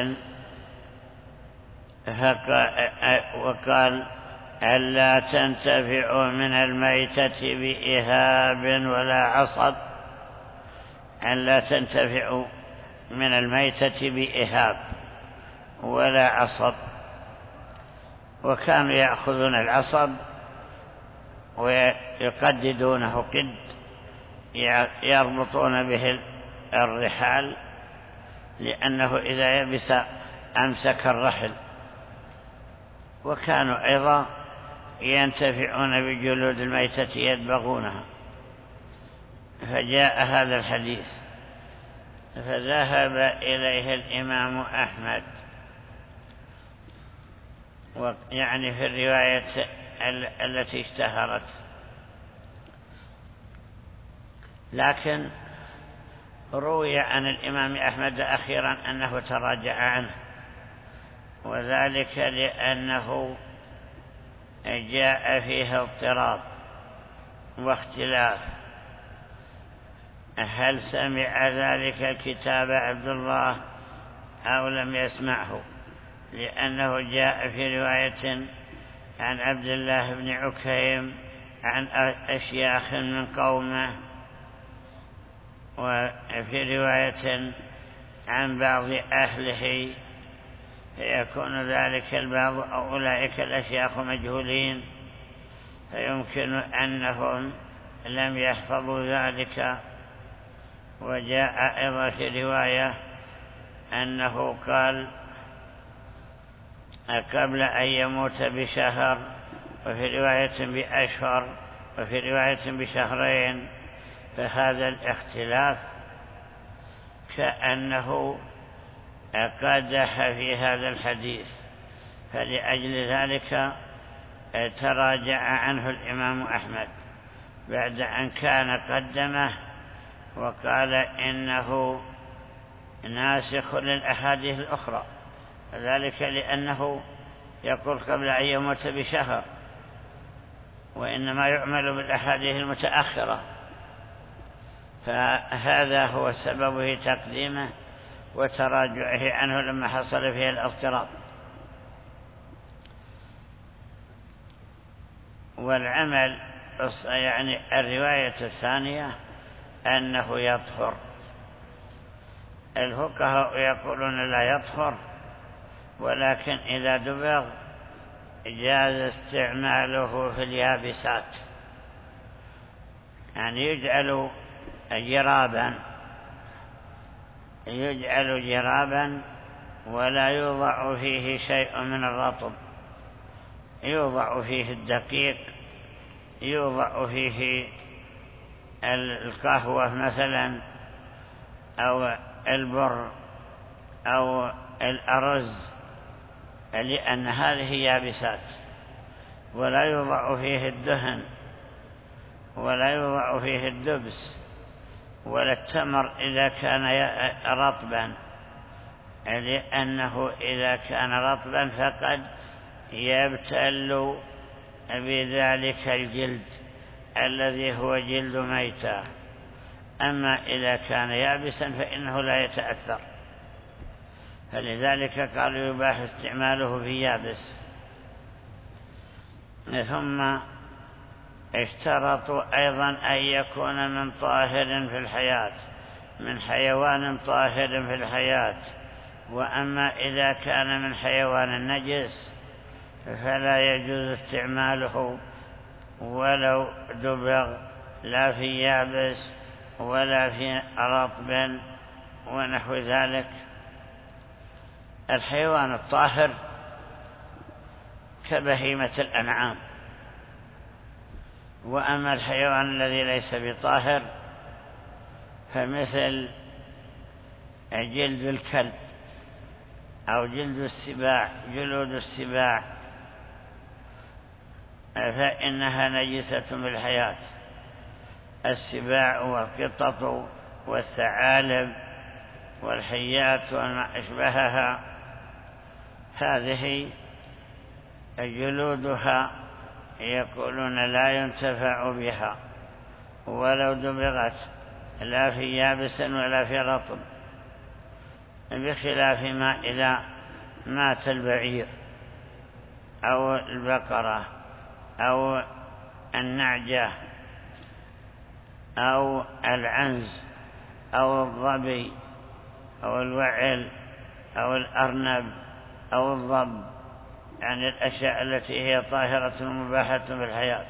وقال ألا تنتفعوا من الميتة بإهاب ولا عصب، ألا تنتفعوا من الميتة بإهاب ولا عصب. وكانوا يأخذون العصب ويقددونه قد يربطون به الرحال، لأنه إذا يبس أمسك الرحل. وكانوا أيضا ينتفعون بجلود الميتة يدبغونها. فجاء هذا الحديث فذهب إليه الإمام أحمد، يعني في الرواية التي اشتهرت، لكن روي عن الإمام أحمد أخيرا أنه تراجع عنه، وذلك لأنه جاء فيه اضطراب واختلاف. هل سمع ذلك الكتاب عبد الله أو لم يسمعه؟ لأنه جاء في رواية عن عبد الله بن عكيم عن أشياخ من قومه، وفي رواية عن بعض أهله، فيكون ذلك البعض أو أولئك الأشياخ مجهولين، فيمكن أنهم لم يحفظوا ذلك. وجاء أيضا في رواية أنه قال قبل أن يموت بشهر، وفي رواية بأشهر، وفي رواية بشهرين. فهذا الاختلاف كأنه قدح في هذا الحديث، فلأجل ذلك تراجع عنه الإمام أحمد بعد أن كان قدمه وقال إنه ناسخ للأحاديث الأخرى، ذلك لأنه يقول قبل أن يموت بشهر، وإنما يعمل بالأحاديث المتأخرة. فهذا هو سببه تقديمه وتراجعه عنه لما حصل فيه الاضطراب. والعمل يعني الرواية الثانية أنه يطهر. الفقهاء يقولون لا يطهر، ولكن إذا دبغ جاز استعماله في اليابسات، يعني يجعل جرابا يجعل جرابا ولا يوضع فيه شيء من الرطب، يوضع فيه الدقيق، يوضع فيه القهوة مثلا أو البر أو الأرز، لأن هذه يابسات، ولا يوضع فيه الدهن ولا يوضع فيه الدبس ولا التمر إذا كان رطبا، لأنه إذا كان رطبا فقد يبتل بذلك الجلد الذي هو جلد ميتة. أما إذا كان يابسا فإنه لا يتأثر، فلذلك قالوا يباح استعماله في يابس. ثم اشترطوا أيضا أن يكون من طاهر في الحياة، من حيوان طاهر في الحياة، وأما إذا كان من حيوان نجس فلا يجوز استعماله ولو دبغ، لا في يابس ولا في رطب ونحو ذلك. الحيوان الطاهر كبهيمة الأنعام، وأما الحيوان الذي ليس بطاهر فمثل جلد الكلب أو جلد السباع، جلود السباع، فإنها نجسة بالحياة. السباع والقطط والثعالب والحيات وما أشبهها هذه جلودها يقولون لا ينتفع بها ولو دبغت، لا في يابس ولا في رطب، بخلاف ما إذا مات البعير أو البقرة أو النعجة أو العنز أو الظبي أو الوعل أو الأرنب أو الضب، يعني الأشياء التي هي طاهرة مباحة بالحياة.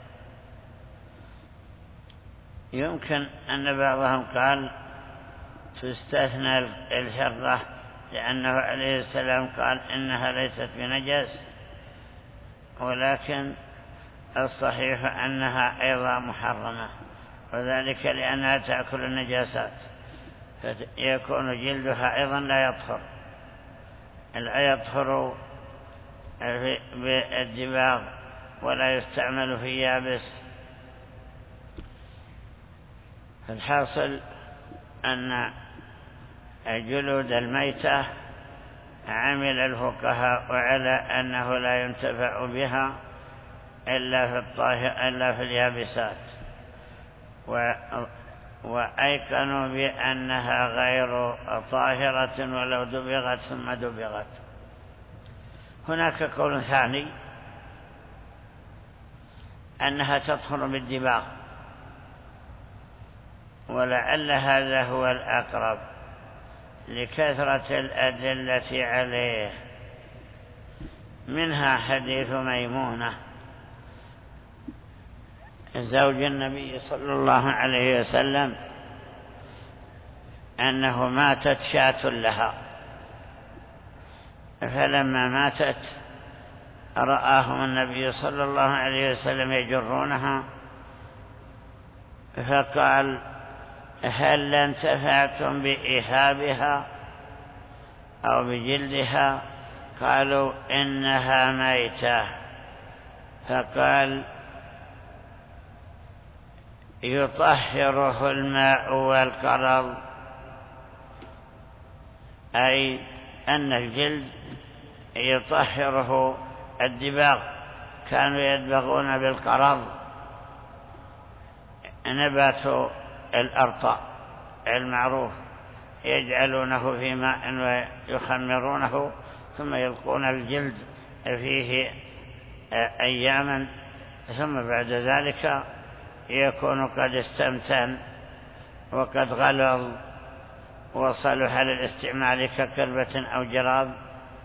يمكن أن بعضهم قال تستثنى الحرة لأنه عليه السلام قال إنها ليست بنجس، ولكن الصحيح أنها أيضا محرمة، وذلك لأنها تأكل النجاسات، فيكون جلدها أيضا لا يطهر لا يطهر بالدباغ ولا يستعمل في يابس. الحاصل أن جلود الميتة عمل الفقهاء على أنه لا ينتفع بها إلا في الطاهر إلا في اليابسات، وأيقنوا بأنها غير طاهرة ولو دبغت ثم دبغت. هناك قول ثاني أنها تطهر بالدباغ، ولعل هذا هو الأقرب لكثرة الأدلة عليه، منها حديث ميمونة زوج النبي صلى الله عليه وسلم أنه ماتت شاة لها، فلما ماتت رآهم النبي صلى الله عليه وسلم يجرونها، فقال هل انتفعتم بإهابها أو بجلدها؟ قالوا إنها ميتة. فقال يطهره الماء والقرض، أي أن الجلد يطهره الدباغ، كانوا يدبغون بالقرض نبات الأرطاء المعروف، يجعلونه في ماء ويخمرونه ثم يلقون الجلد فيه أياما، ثم بعد ذلك يكون قد استمتن وقد غلظ وصلح للاستعمال ككلبة أو جراب.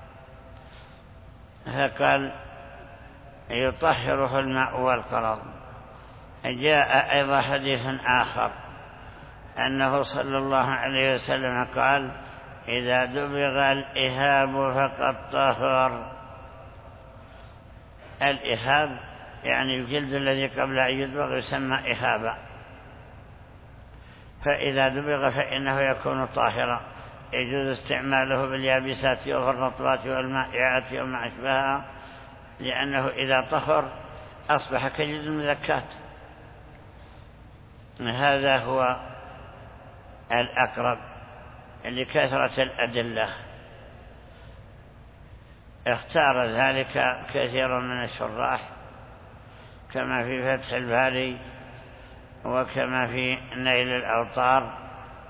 فقال يطهره الماء والقرض. جاء أيضا حديث آخر أنه صلى الله عليه وسلم قال إذا دبغ الإهاب فقد طهر. الإهاب يعني الجلد الذي قبل أن يدبغ يسمى إهابا، فإذا دبغ فإنه يكون طاهرا، يجوز استعماله باليابسات والرطبات والمائعات وما أشبهها، لأنه إذا طهر أصبح كجلد المذكات. هذا هو الأقرب لكثرة الأدلة. اختار ذلك كثير من الشراح كما في فتح الباري وكما في نيل الأوطار.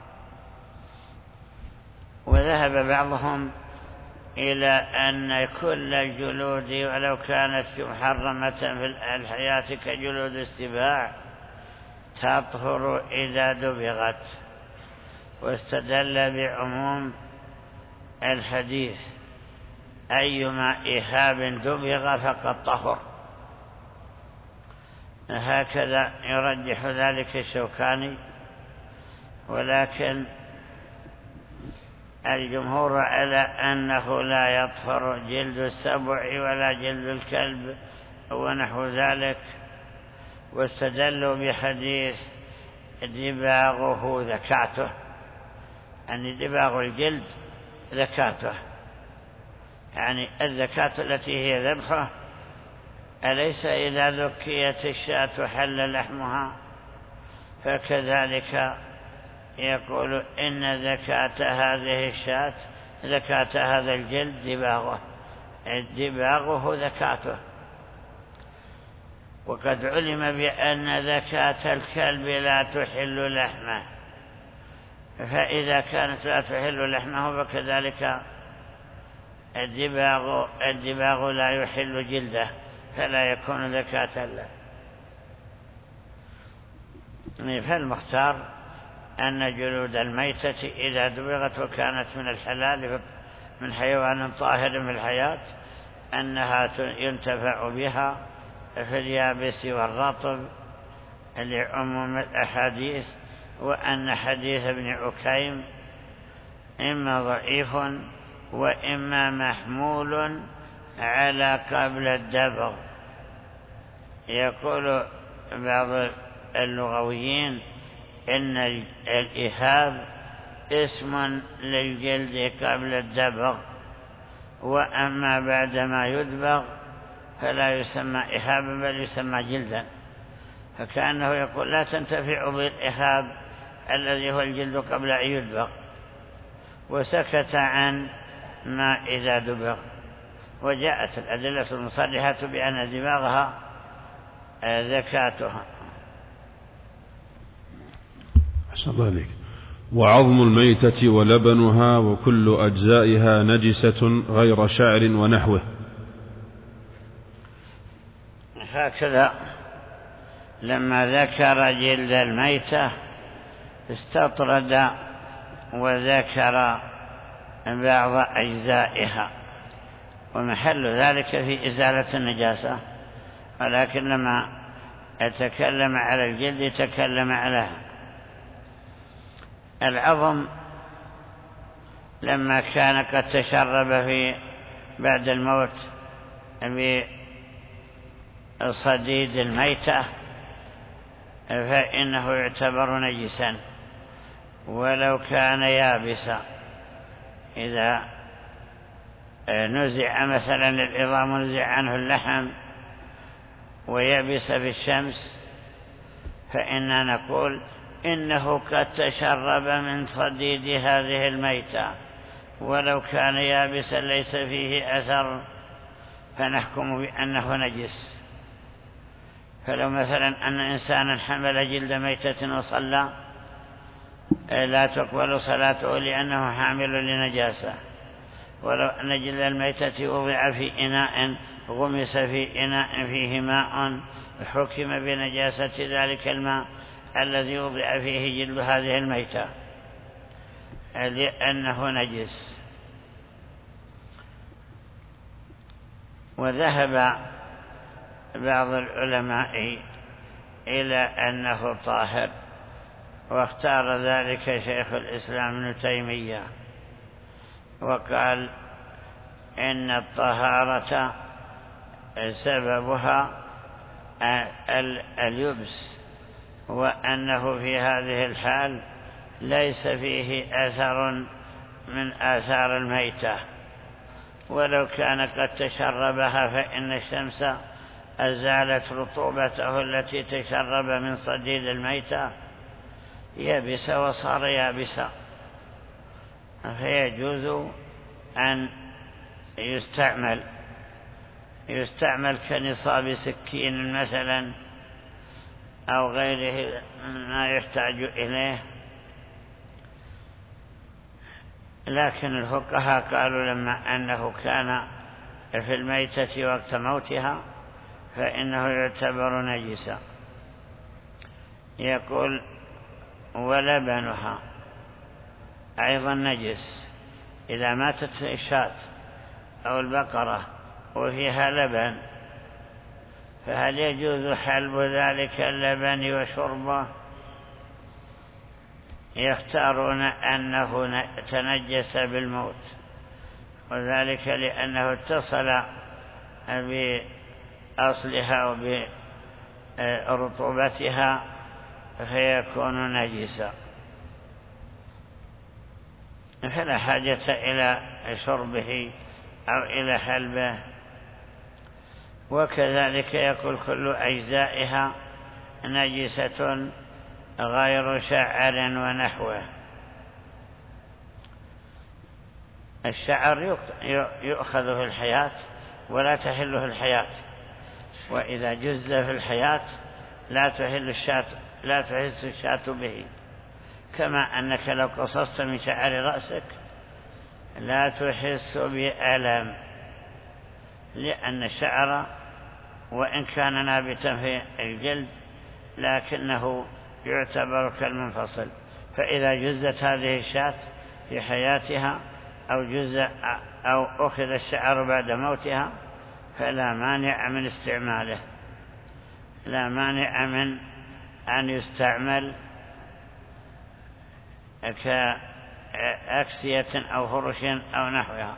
وذهب بعضهم إلى أن كل الجلود ولو كانت محرمة في الحياة كجلود السباع تطهر إذا دبغت، واستدل بعموم الحديث أيما إهاب دبغ فقد طهر، هكذا يرجح ذلك الشوكاني. ولكن الجمهور على أنه لا يطهر جلد السبع ولا جلد الكلب ونحو ذلك، واستدلوا بحديث دباغه ذكاته، يعني دباغ الجلد ذكاته، يعني الذكاة التي هي ذبحه، أليس إذا ذكيت الشاة حل لحمها؟ فكذلك يقول إن ذكاة هذه الشاة، ذكاة هذا الجلد دباغه، دباغه ذكاته. وقد علم بأن ذكاة الكلب لا تحل لحمه، فإذا كانت لا تحل لحمه فكذلك الدباغ, الدباغ لا يحل جلده، فلا يكون ذكاة له. فالمختار أن جلود الميتة إذا دبغت وكانت من الحلال من حيوان طاهر في الحياة أنها ينتفع بها في اليابس والرطب لعموم الأحاديث، وأن حديث ابن عكيم إما ضعيف وإما محمول على قبل الدبغ. يقول بعض اللغويين إن الإهاب اسم للجلد قبل الدبغ، وأما بعدما يدبغ فلا يسمى إهابا بل يسمى جلدا، فكأنه يقول لا تنتفع بالإهاب الذي هو الجلد قبل أن يدبغ، وسكت عن ما إذا دبغ. وجاءت الأدلة المصرحة بأن دماغها ذكاتها. أحسن الله عليك. وعظم الميتة ولبنها وكل أجزائها نجسة غير شعر ونحوه. هكذا لما ذكر جلد الميتة استطرد وذكر بعض أجزائها، ومحل ذلك في إزالة النجاسة، ولكن لما يتكلم على الجلد يتكلم عليها. العظم لما كان قد تشرب في بعد الموت بصديد الميتة فإنه يعتبر نجسا ولو كان يابسا. إذا نزع مثلا العظام ونزع عنه اللحم ويبس في الشمس فإننا نقول إنه قد تشرب من صديد هذه الميتة ولو كان يابسا ليس فيه أثر، فنحكم بأنه نجس. فلو مثلا أن إنسانا حمل جلد ميتة وصلى لا تقبل صلاته لأنه حامل لنجاسة، ولو أن جلد الميتة وضع في إناء غمس في إناء فيه ماء حكم بنجاسة ذلك الماء الذي وضع فيه جلد هذه الميتة لأنه نجس. وذهب بعض العلماء إلى أنه طاهر، واختار ذلك شيخ الإسلام ابن تيمية، وقال إن الطهارة سببها اليبس، وأنه في هذه الحال ليس فيه أثر من آثار الميتة، ولو كان قد تشربها فإن الشمس أزالت رطوبته التي تشرب من صديد الميتة يبس وصار يابسا، فيجوز أن يستعمل يستعمل كنصاب سكين مثلا أو غيره ما يحتاج إليه. لكن الفقهاء قالوا لما أنه كان في الميتة وقت موتها فإنه يعتبر نجسا. يقول ولبنها أيضا نجس، إذا ماتت الشاة أو البقرة وفيها لبن فهل يجوز حلب ذلك اللبن وشربه؟ يختارون أنه تنجس بالموت، وذلك لأنه اتصل بأصلها وبرطوبتها فيكون نجسا، فلا حاجة إلى شربه أو إلى حلبه. وكذلك يقول كل أجزائها نجسة غير شعر ونحوه. الشعر يؤخذ في الحياة ولا تحل في الحياة، وإذا جز في الحياة لا تحل الشاة لا تحس الشاة به، كما أنك لو قصصت من شعر رأسك لا تحس بألم، لأن الشعر وإن كان نابتا في الجلد لكنه يعتبر كالمنفصل، فإذا جزت هذه الشاة في حياتها أو جز أو أخذ الشعر بعد موتها فلا مانع من استعماله، لا مانع من أن يستعمل كأكسية أو فرش أو نحوها.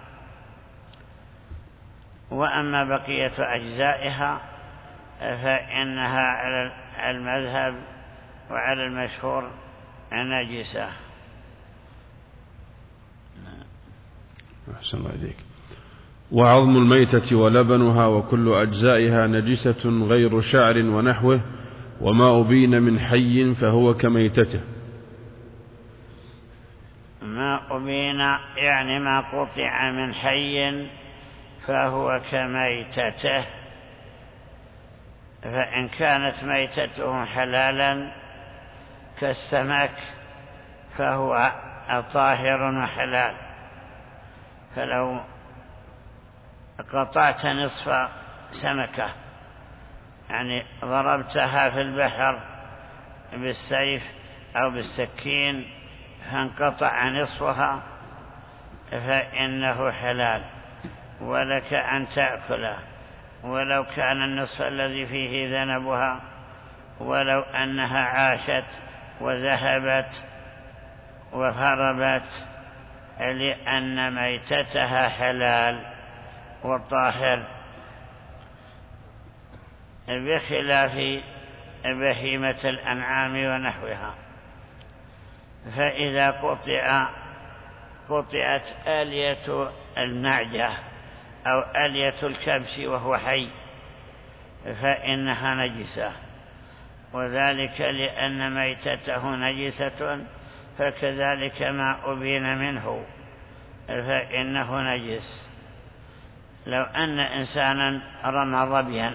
وأما بقية أجزائها فإنها على المذهب وعلى المشهور نجسة. أحسن الله إليك. وعظم الميتة ولبنها وكل أجزائها نجسة غير شعر ونحوه، وما أبين من حي فهو كميتته. ما أبين يعني ما قطع من حي فهو كميتته، فإن كانت ميتته حلالا كالسمك فهو طاهر وحلال، فلو قطعت نصف سمكة يعني ضربتها في البحر بالسيف أو بالسكين فانقطع نصفها فإنه حلال ولك أن تأكله، ولو كان النصف الذي فيه ذنبها، ولو أنها عاشت وذهبت وهربت، لأن ميتتها حلال وطاهر، بخلاف بهيمة الأنعام ونحوها. فإذا قطع قطعت آلية المعجة أو آلية الكبش وهو حي فإنها نجسة، وذلك لأن ميتته نجسة، فكذلك ما أبين منه فإنه نجس. لو أن إنسانا رمى ظبيا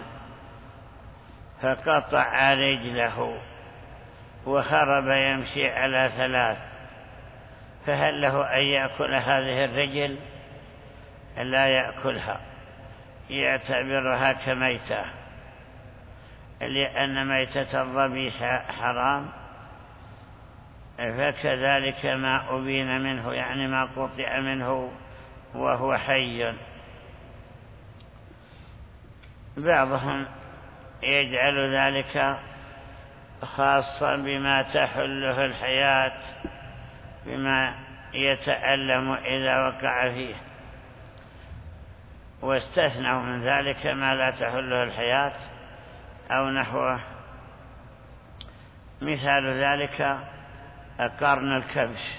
فقطع رجله وخرب يمشي على ثلاث، فهل له أن يأكل هذه الرجل؟ لا يأكلها، يعتبرها كميتة، لأن ميتة الظبي حرام. فكذلك ما أبين منه يعني ما قطع منه وهو حي. بعضهم يجعل ذلك خاصا بما تحله الحياة، بما يتألم إذا وقع فيه، واستثنوا من ذلك ما لا تحله الحياة أو نحوه. مثال ذلك قرن الكبش،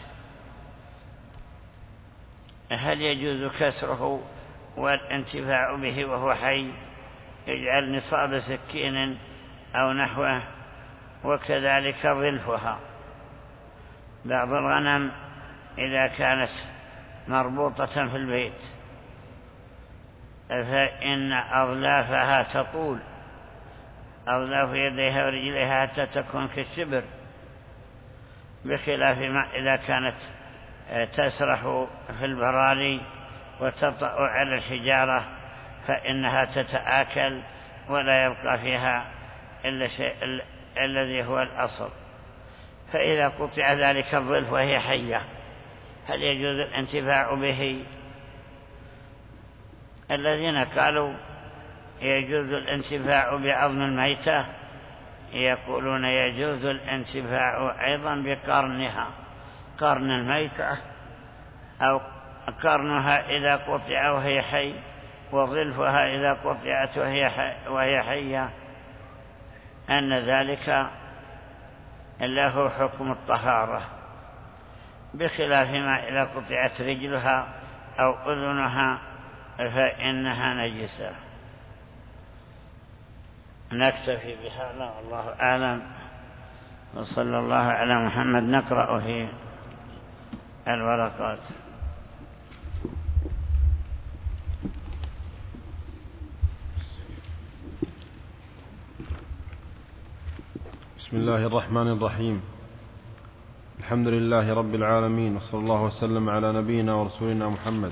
هل يجوز كسره والانتفاع به وهو حي؟ يجعل نصاب سكين أو نحوه. وكذلك ظلفها، بعض الغنم إذا كانت مربوطة في البيت فإن أظلافها تطول، أظلاف يديها ورجليها حتى تكون كالشبر، بخلاف ما إذا كانت تسرح في البراري وتطأ على الحجارة فإنها تتآكل ولا يبقى فيها إلا شيء الذي هو الأصل. فإذا قطع ذلك الظلف وهي حية هل يجوز الانتفاع به؟ الذين قالوا يجوز الانتفاع بعظم الميتة يقولون يجوز الانتفاع أيضا بقرنها، قرن الميتة أو قرنها إذا قطع وهي حي، وظلفها إذا قطعت وهي, حي وهي حية، أن ذلك له حكم الطهارة، بخلاف ما إذا قطعت رجلها أو أذنها فإنها نجسة. نكتفي بهذا والله أعلم، وصلى الله على محمد. نقرأ في الورقات. بسم الله الرحمن الرحيم. الحمد لله رب العالمين، وصلى الله وسلم على نبينا ورسولنا محمد.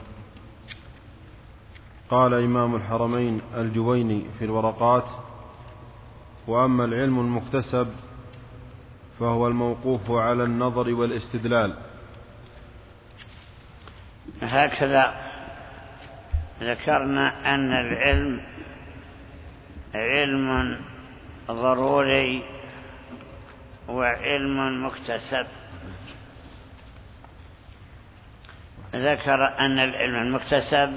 قال إمام الحرمين الجويني في الورقات: وأما العلم المكتسب فهو الموقوف على النظر والاستدلال. هكذا ذكرنا أن العلم علم ضروري وعلم مكتسب. ذكر أن العلم المكتسب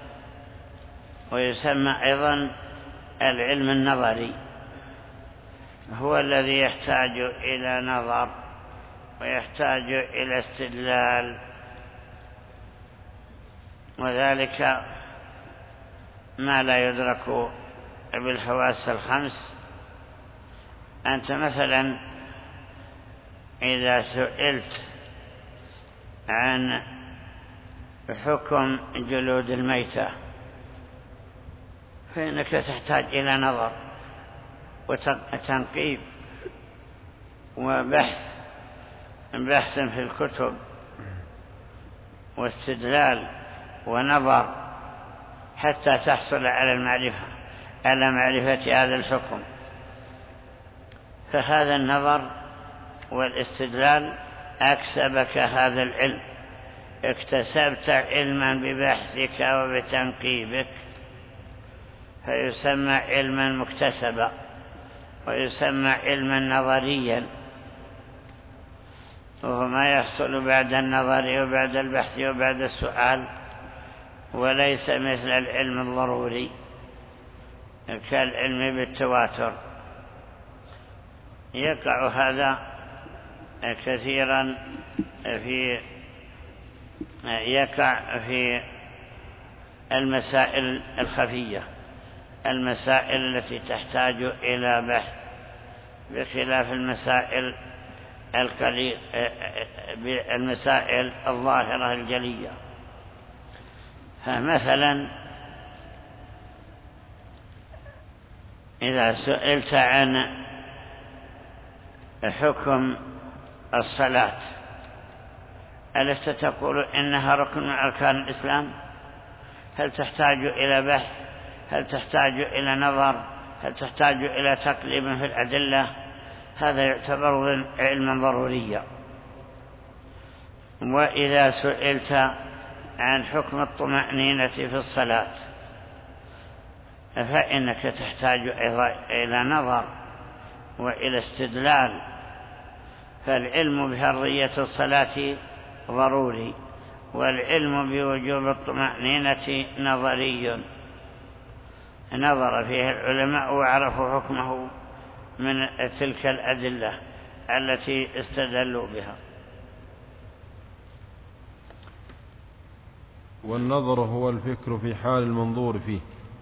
ويسمى أيضا العلم النظري هو الذي يحتاج إلى نظر ويحتاج إلى استدلال، وذلك ما لا يدرك بالحواس الخمس. أنت مثلا إذا سئلت عن حكم جلود الميتة فإنك تحتاج إلى نظر وتنقيب وبحث بحث في الكتب واستدلال ونظر حتى تحصل على المعرفة على معرفة هذا الحكم. فهذا النظر والاستدلال أكسبك هذا العلم، اكتسبت علما ببحثك وبتنقيبك، فيسمى علما مكتسبا ويسمى علما نظريا، وهو ما يحصل بعد النظر وبعد البحث وبعد السؤال، وليس مثل العلم الضروري كالعلم بالتواتر. يقع هذا كثيرا في يقع في المسائل الخفية، المسائل التي تحتاج إلى بحث، بخلاف المسائل القليل المسائل الظاهرة الجلية. فمثلا إذا سئلت عن حكم الصلاة ألست تقول إنها ركن من أركان الإسلام؟ هل تحتاج إلى بحث؟ هل تحتاج إلى نظر؟ هل تحتاج إلى تقليب في الأدلة؟ هذا يعتبر علما ضروريا. وإذا سئلت عن حكم الطمأنينة في الصلاة فإنك تحتاج إلى نظر وإلى استدلال. فالعلم بحرية الصلاة ضروري، والعلم بوجوب الطمأنينة نظري، نظر فيه العلماء وعرفوا حكمه من تلك الأدلة التي استدلوا بها. والنظر هو الفكر في حال المنظور فيه.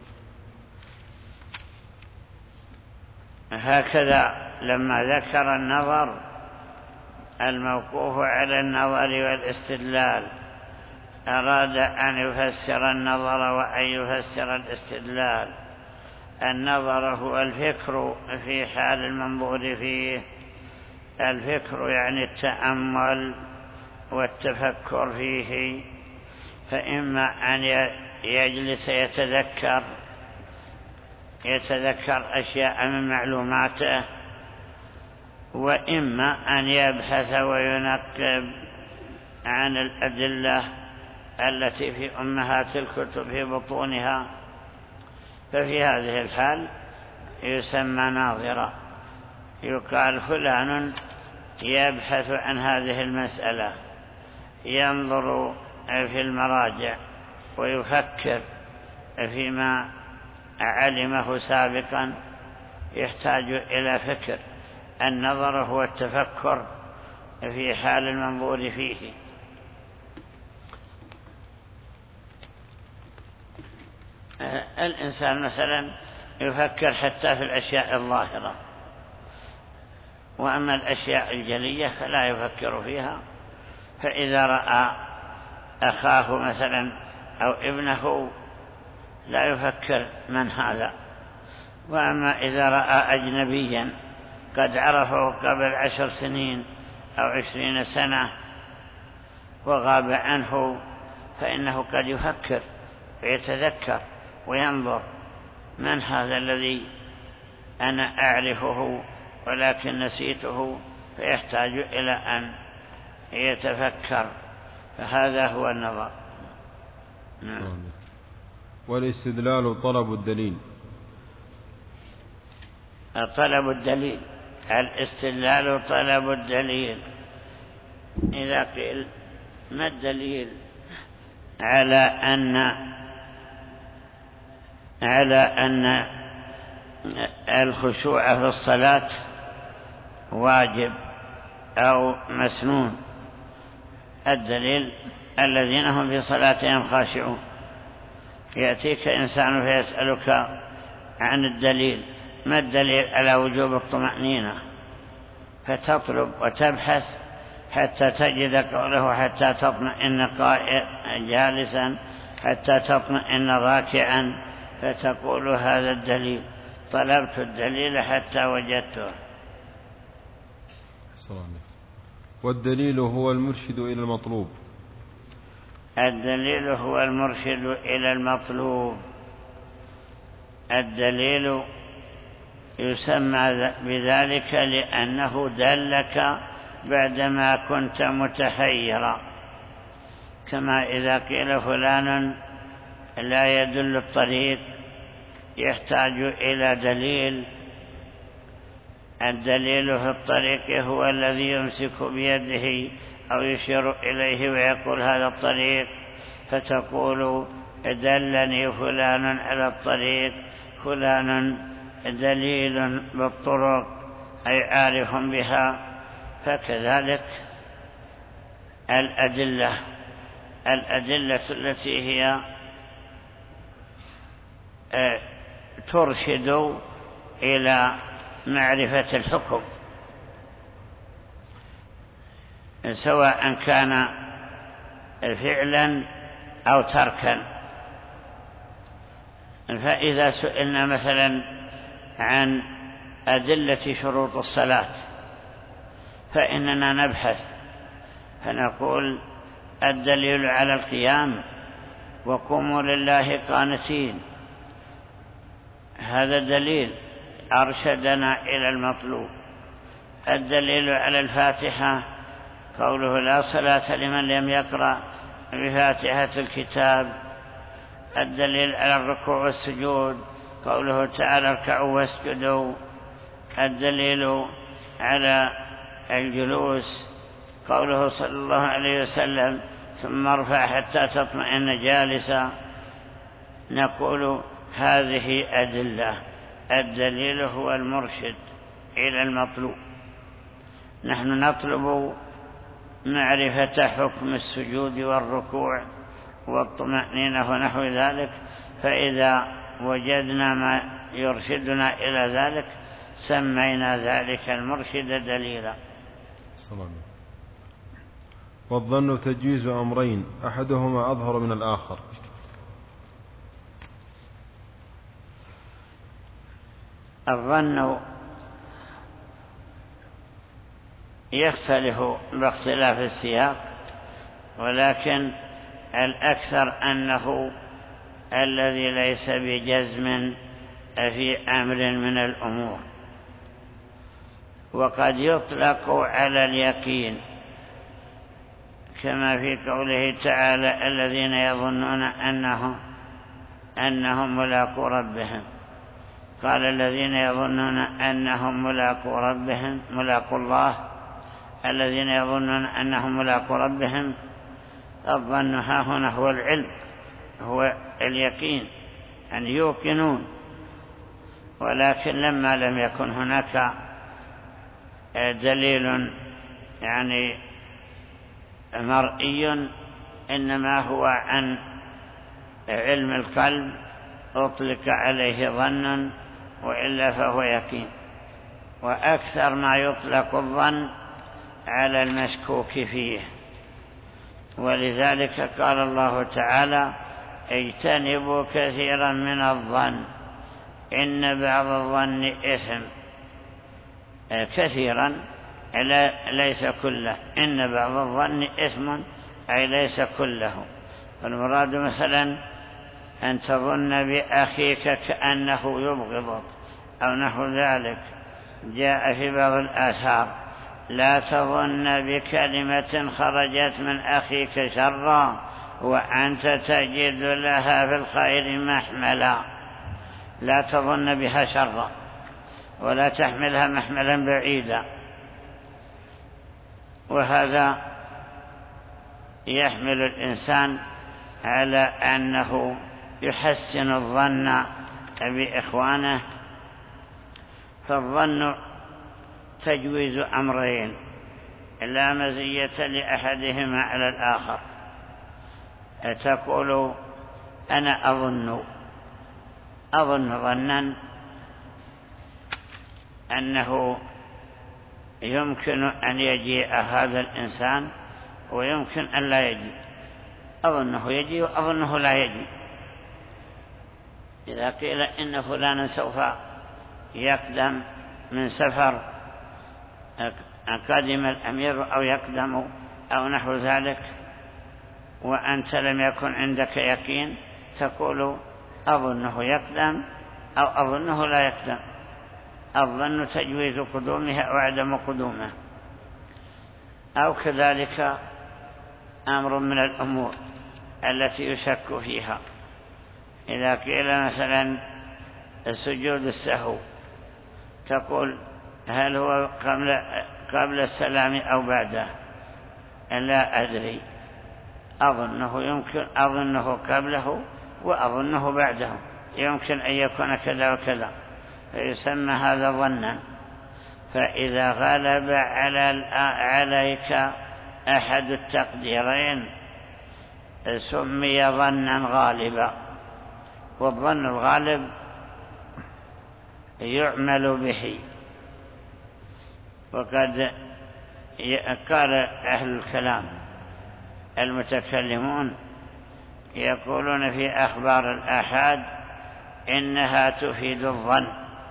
هكذا لما ذكر النظر الموقوف على النظر والاستدلال أراد أن يفسر النظر وأن يفسر الاستدلال. النظر هو الفكر في حال المنظور فيه، الفكر يعني التأمل والتفكر فيه، فإما أن يجلس يتذكر يتذكر أشياء من عن الأدلة التي في أمهات الكتب في بطونها، ففي هذه الحال يسمى ناظرا، يقال فلان يبحث عن هذه المسألة، ينظر في المراجع ويفكر فيما علمه سابقا، يحتاج إلى فكر. النظر هو التفكر في حال المنظور فيه. الإنسان مثلا يفكر حتى في الأشياء الظاهرة، وأما الأشياء الجلية فلا يفكر فيها. فإذا رأى أخاه مثلا أو ابنه لا يفكر من هذا. وأما إذا رأى أجنبيا قد عرفه قبل عشر سنين أو عشرين سنة وغاب عنه، فإنه قد يفكر ويتذكر وينظر من هذا الذي أنا أعرفه ولكن نسيته، فيحتاج إلى أن يتفكر. فهذا هو النظر. نعم. والاستدلال طلب الدليل. طلب الدليل، الاستدلال طلب الدليل. إذا قيل ما الدليل على أن على أن الخشوع في الصلاة واجب أو مسنون؟ الدليل الذين هم في صلاتهم خاشعون. يأتيك إنسان فيسألك عن الدليل، ما الدليل على وجوب الطمأنينة؟ فتطلب وتبحث حتى تجد قوله حتى تطمئن جالسا، حتى تطمئن راكعا، فتقول هذا الدليل، طلبت الدليل حتى وجدته. والدليل هو المرشد إلى المطلوب. الدليل هو المرشد إلى المطلوب. الدليل يسمى بذلك لأنه دلك بعدما كنت متحيرا، كما إذا قيل فلان لا يدل الطريق يحتاج إلى دليل. الدليل في الطريق هو الذي يمسك بيده أو يشير إليه ويقول هذا الطريق، فتقول دلني فلان على الطريق. فلان دليل بالطرق أي عارف بها. فكذلك الأدلة الأدلة التي هي ترشد إلى معرفة الحكم، سواء كان فعلا أو تركا. فإذا سئلنا مثلا عن أدلة شروط الصلاة فإننا نبحث فنقول الدليل على القيام وقوموا لله قانتين، هذا دليل أرشدنا إلى المطلوب. الدليل على الفاتحة قوله لا صلاة لمن لم يقرأ بفاتحة الكتاب. الدليل على الركوع والسجود قوله تعالى اركعوا واسجدوا. الدليل على الجلوس قوله صلى الله عليه وسلم ثم ارفع حتى تطمئن جالسا. نقول هذه أدلة. الدليل هو المرشد إلى المطلوب. نحن نطلب معرفة حكم السجود والركوع والطمأنينة ونحو ذلك، فإذا وجدنا ما يرشدنا إلى ذلك سمينا ذلك المرشد دليلا. والظن تجويز أمرين أحدهما أظهر من الآخر. الظن يختلف باختلاف السياق، ولكن الأكثر أنه الذي ليس بجزم في أمر من الأمور. وقد يطلق على اليقين، كما في قوله تعالى الذين يظنون أنهم أنهم ملاقو ربهم. قال الذين يظنون أنهم ملاقو ربهم ملاقو الله، الذين يظنون أنهم ملاقو ربهم. الظن ها هنا هو العلم، هو اليقين، أن يوقنون. ولكن لما لم يكن هناك دليل يعني مرئي، إنما هو عن علم القلب أطلق عليه ظن، وإلا فهو يقين. وأكثر ما يطلق الظن على المشكوك فيه، ولذلك قال الله تعالى اجتنبوا كثيرا من الظن إن بعض الظن إثم. كثيرا ليس كله، إن بعض الظن إثم أي ليس كله. فالمراد مثلا أن تظن بأخيك كأنه يبغضك أو نحو ذلك. جاء في بعض الآثار لا تظن بكلمة خرجت من أخيك شرا وأنت تجد لها في الخير محملا. لا تظن بها شرا ولا تحملها محملا بعيدا. وهذا يحمل الإنسان على أنه يحسن الظن بإخوانه. فالظن تجويز أمرين لا مزية لأحدهما على الآخر. تقول أنا أظن أظن ظنا أنه يمكن أن يجيء هذا الإنسان ويمكن أن لا يجيء. أظنه يجيء وأظنه لا يجيء. إذا قيل إن فلانا سوف يقدم من سفر، قادم الأمير أو يقدم أو نحو ذلك، وأنت لم يكن عندك يقين، تقول أظنه يقدم أو أظنه لا يقدم. الظن تجويز قدومه أو عدم قدومه. أو كذلك أمر من الأمور التي يشك فيها. إذا قيل مثلا سجود السهو، تقول هل هو قبل, قبل السلام أو بعده؟ لا أدري، أظنه يمكن أظنه قبله وأظنه بعده، يمكن أن يكون كذا وكذا، فيسمى هذا ظنا. فإذا غلب على عليك أحد التقديرين سمي ظنا غالبا. والظن الغالب يعمل به. وقد قال أهل الكلام المتكلمون يقولون في أخبار الآحاد إنها تفيد الظن،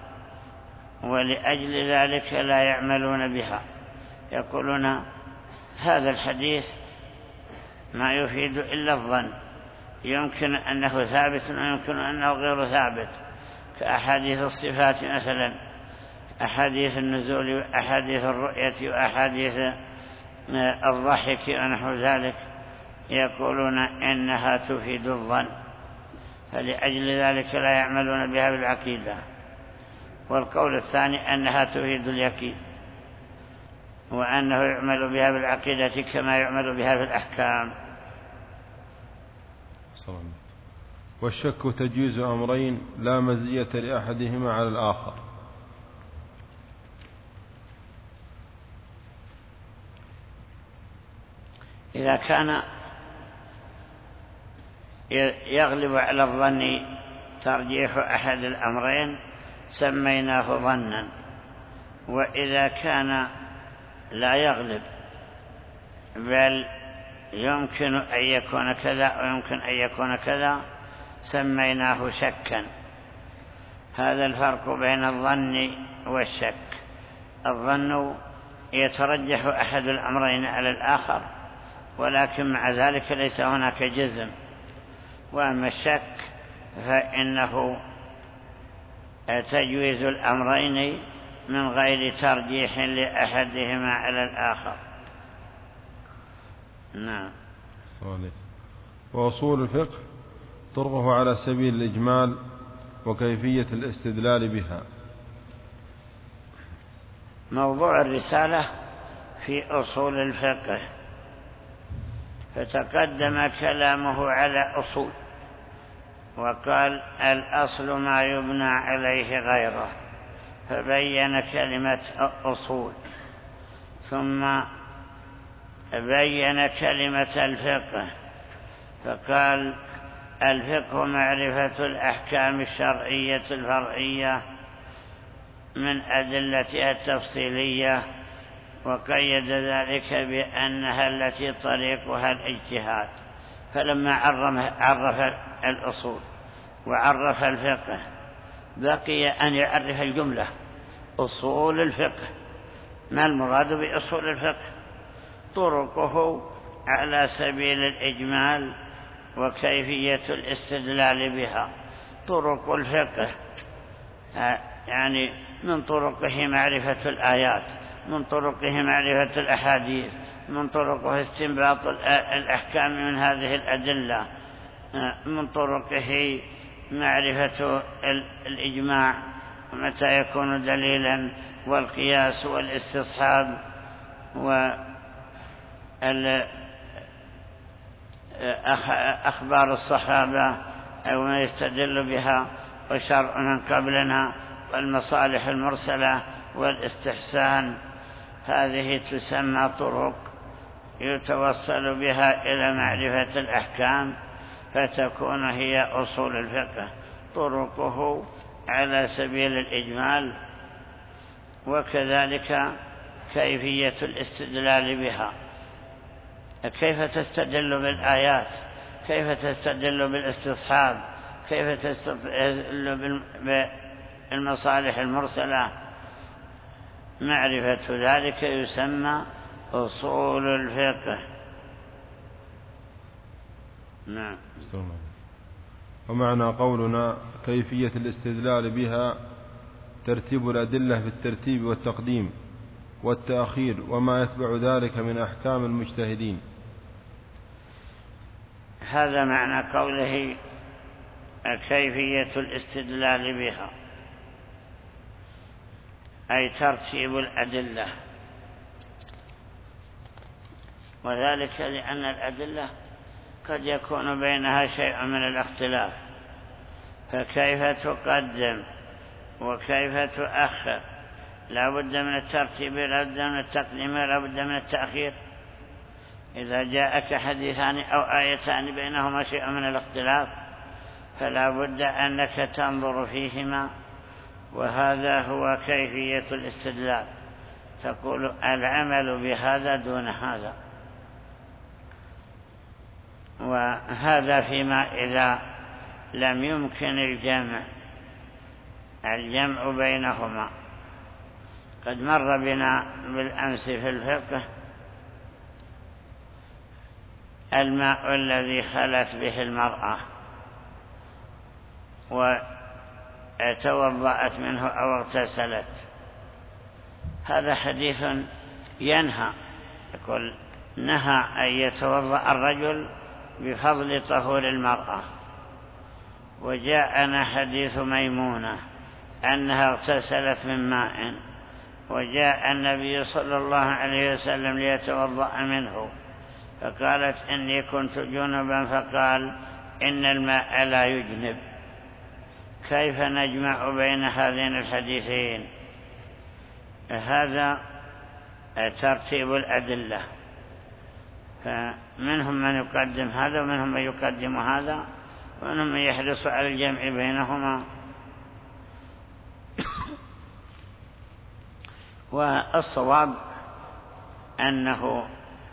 ولأجل ذلك لا يعملون بها. يقولون هذا الحديث ما يفيد إلا الظن، يمكن أنه ثابت ويمكن أنه غير ثابت، كأحاديث الصفات مثلا، أحاديث النزول وأحاديث الرؤية وأحاديث الضحك ونحو ذلك. يقولون إنها تفيد الظن، فلأجل ذلك لا يعملون بها بالعقيدة. والقول الثاني أنها تفيد اليقين، وأنه يعمل بها بالعقيدة كما يعمل بها في الأحكام. والشك تجويز أمرين لا مزية لأحدهما على الآخر. إذا كان يغلب على الظن ترجيح أحد الأمرين سميناه ظنا، وإذا كان لا يغلب بل يمكن أن يكون كذا ويمكن أن يكون كذا سميناه شكا. هذا الفرق بين الظن والشك. الظن يترجح أحد الأمرين على الآخر، ولكن مع ذلك ليس هناك جزم. وأما الشك فإنه تجويز الأمرين من غير ترجيح لأحدهما على الآخر. نعم. وأصول الفقه طرقه على سبيل الإجمال وكيفية الاستدلال بها. موضوع الرسالة في أصول الفقه، فتقدم كلامه على أصول، وقال الأصل ما يبنى عليه غيره، فبين كلمة أصول، ثم بين كلمة الفقه فقال الفقه معرفة الأحكام الشرعية الفرعية من أدلتها التفصيلية، وقيد ذلك بأنها التي طريقها الاجتهاد. فلما عرف الأصول وعرف الفقه بقي أن يعرف الجملة أصول الفقه. ما المراد بأصول الفقه؟ طرقه على سبيل الإجمال وكيفية الاستدلال بها. طرق الفقه يعني من طرقه معرفة الآيات، من طرقه معرفة الأحاديث، من طرقه استنباط الأحكام من هذه الأدلة، من طرقه معرفة الإجماع متى يكون دليلا، والقياس والاستصحاب وأخبار الصحابة أو ما يستدل بها، وشرع من قبلنا، والمصالح المرسلة والاستحسان. هذه تسمى طرق يتوصل بها إلى معرفة الأحكام، فتكون هي أصول الفقه. طرقه على سبيل الإجمال، وكذلك كيفية الاستدلال بها. كيف تستدل بالآيات، كيف تستدل بالاستصحاب، كيف تستدل بالمصالح المرسلة. معرفة ذلك يسمى أصول الفقه. نعم. ومعنى قولنا كيفية الاستدلال بها ترتيب الأدلة في الترتيب والتقديم والتأخير وما يتبع ذلك من أحكام المجتهدين. هذا معنى قوله كيفية الاستدلال بها، أي ترتيب الأدلة، وذلك لأن الأدلة قد يكون بينها شيء من الاختلاف، فكيف تقدم وكيف تؤخر؟ لا بد من الترتيب، لا بد من التقديم، لا بد من التأخير. إذا جاءك حديثان أو آيتان بينهما شيء من الاختلاف فلا بد أنك تنظر فيهما، وهذا هو كيفية الاستدلال. تقول العمل بهذا دون هذا، وهذا فيما إذا لم يمكن الجمع الجمع بينهما. قد مر بنا بالأمس في الفقه الماء الذي خلت به المرأة وتوضأت منه أو اغتسلت، هذا حديث ينهى، يقول نهى أن يتوضأ الرجل بفضل طهور المرأة. وجاءنا حديث ميمونة أنها اغتسلت من ماء، وجاء النبي صلى الله عليه وسلم ليتوضأ منه، فقالت إني كنت جنبا، فقال إن الماء لا يجنب. كيف نجمع بين هذين الحديثين؟ هذا ترتيب الأدلة، فمنهم من يقدم هذا ومنهم من يقدم هذا، ومنهم من يحرص على الجمع بينهما. والصواب أنه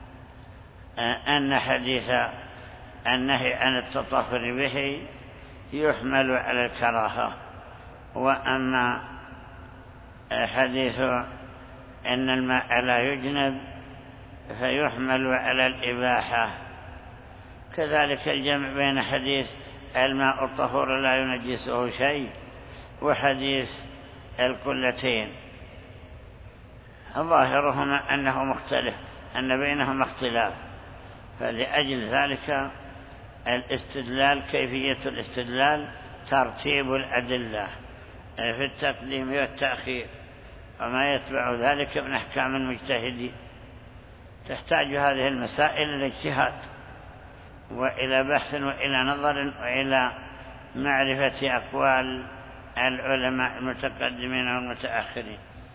أن حديث النهي عن التطهر به يحمل على الكراهة، وأما حديث إن الماء لا يجنب فيحمل على الإباحة. كذلك الجمع بين حديث الماء الطهور لا ينجسه شيء وحديث القلتين ظاهرهما أنه مختلف، أن بينهما اختلاف، فلأجل ذلك الاستدلال، كيفية الاستدلال ترتيب الأدلة في التقديم والتأخير وما يتبع ذلك من أحكام المجتهدين. تحتاج هذه المسائل إلى اجتهاد وإلى بحث وإلى نظر وإلى معرفة أقوال العلماء المتقدمين والمتأخرين.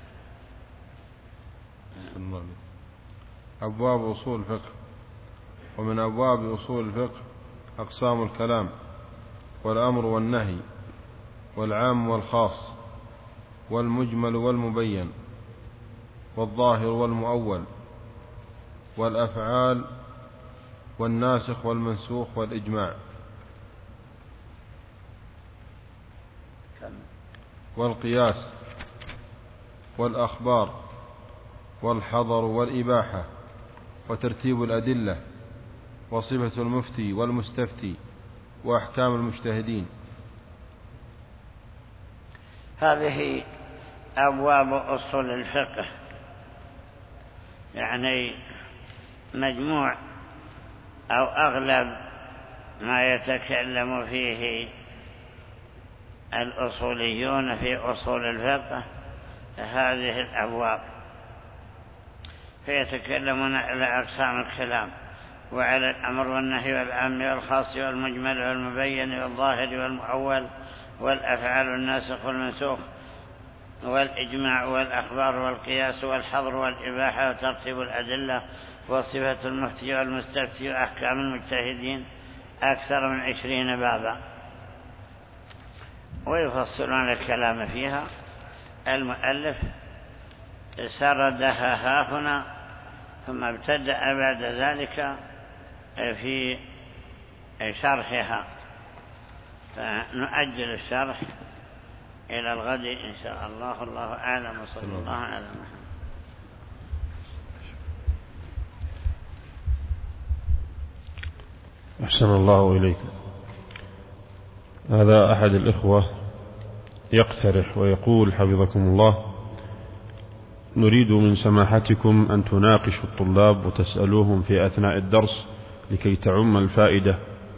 أبواب أصول الفقه. ومن أبواب أصول الفقه أقسام الكلام والأمر والنهي والعام والخاص والمجمل والمبين والظاهر والمؤول والأفعال والناسخ والمنسوخ والإجماع والقياس والأخبار والحظر والإباحة وترتيب الأدلة وصفة المفتي والمستفتي وأحكام المجتهدين. هذه أبواب أصول الفقه، يعني مجموع أو أغلب ما يتكلم فيه الأصوليون في أصول الفقه هذه الأبواب، فيتكلمون على أقسام الكلام وعلى الأمر والنهي والعام والخاص والمجمل والمبين والظاهر والمؤول والأفعال والناسخ والمنسوخ والإجماع والأخبار والقياس والحظر والإباحة وترتيب الأدلة وصفة المفتي والمستفتي وأحكام المجتهدين، أكثر من عشرين بابا، ويفصلون الكلام فيها. المؤلف سردها هاهنا ثم ابتدأ بعد ذلك في شرحها، فنؤجل الشرح إلى الغد إن شاء الله. الله أعلم، وصلى الله على محمد. أحسن الله إليكم. هذا أحد الإخوة يقترح ويقول حفظكم الله: نريد من سماحتكم أن تناقشوا الطلاب وتسألوهم في أثناء الدرس لكي تعم الفائدة.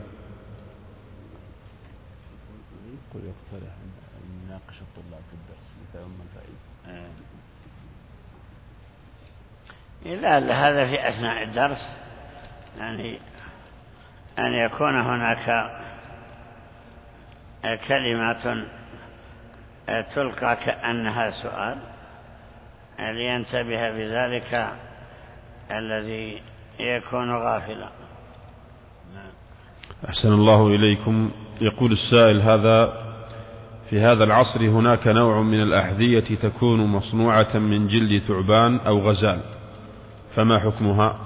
يقترح أن نناقش الطلاب في الدرس لتعم الفائدة. إذا هذا في أثناء الدرس، يعني أن يكون هناك كلمات تلقى كأنها سؤال لينتبه بذلك الذي يكون غافلا. أحسن الله إليكم. يقول السائل: هذا في هذا العصر هناك نوع من الأحذية تكون مصنوعة من جلد ثعبان أو غزال، فما حكمها؟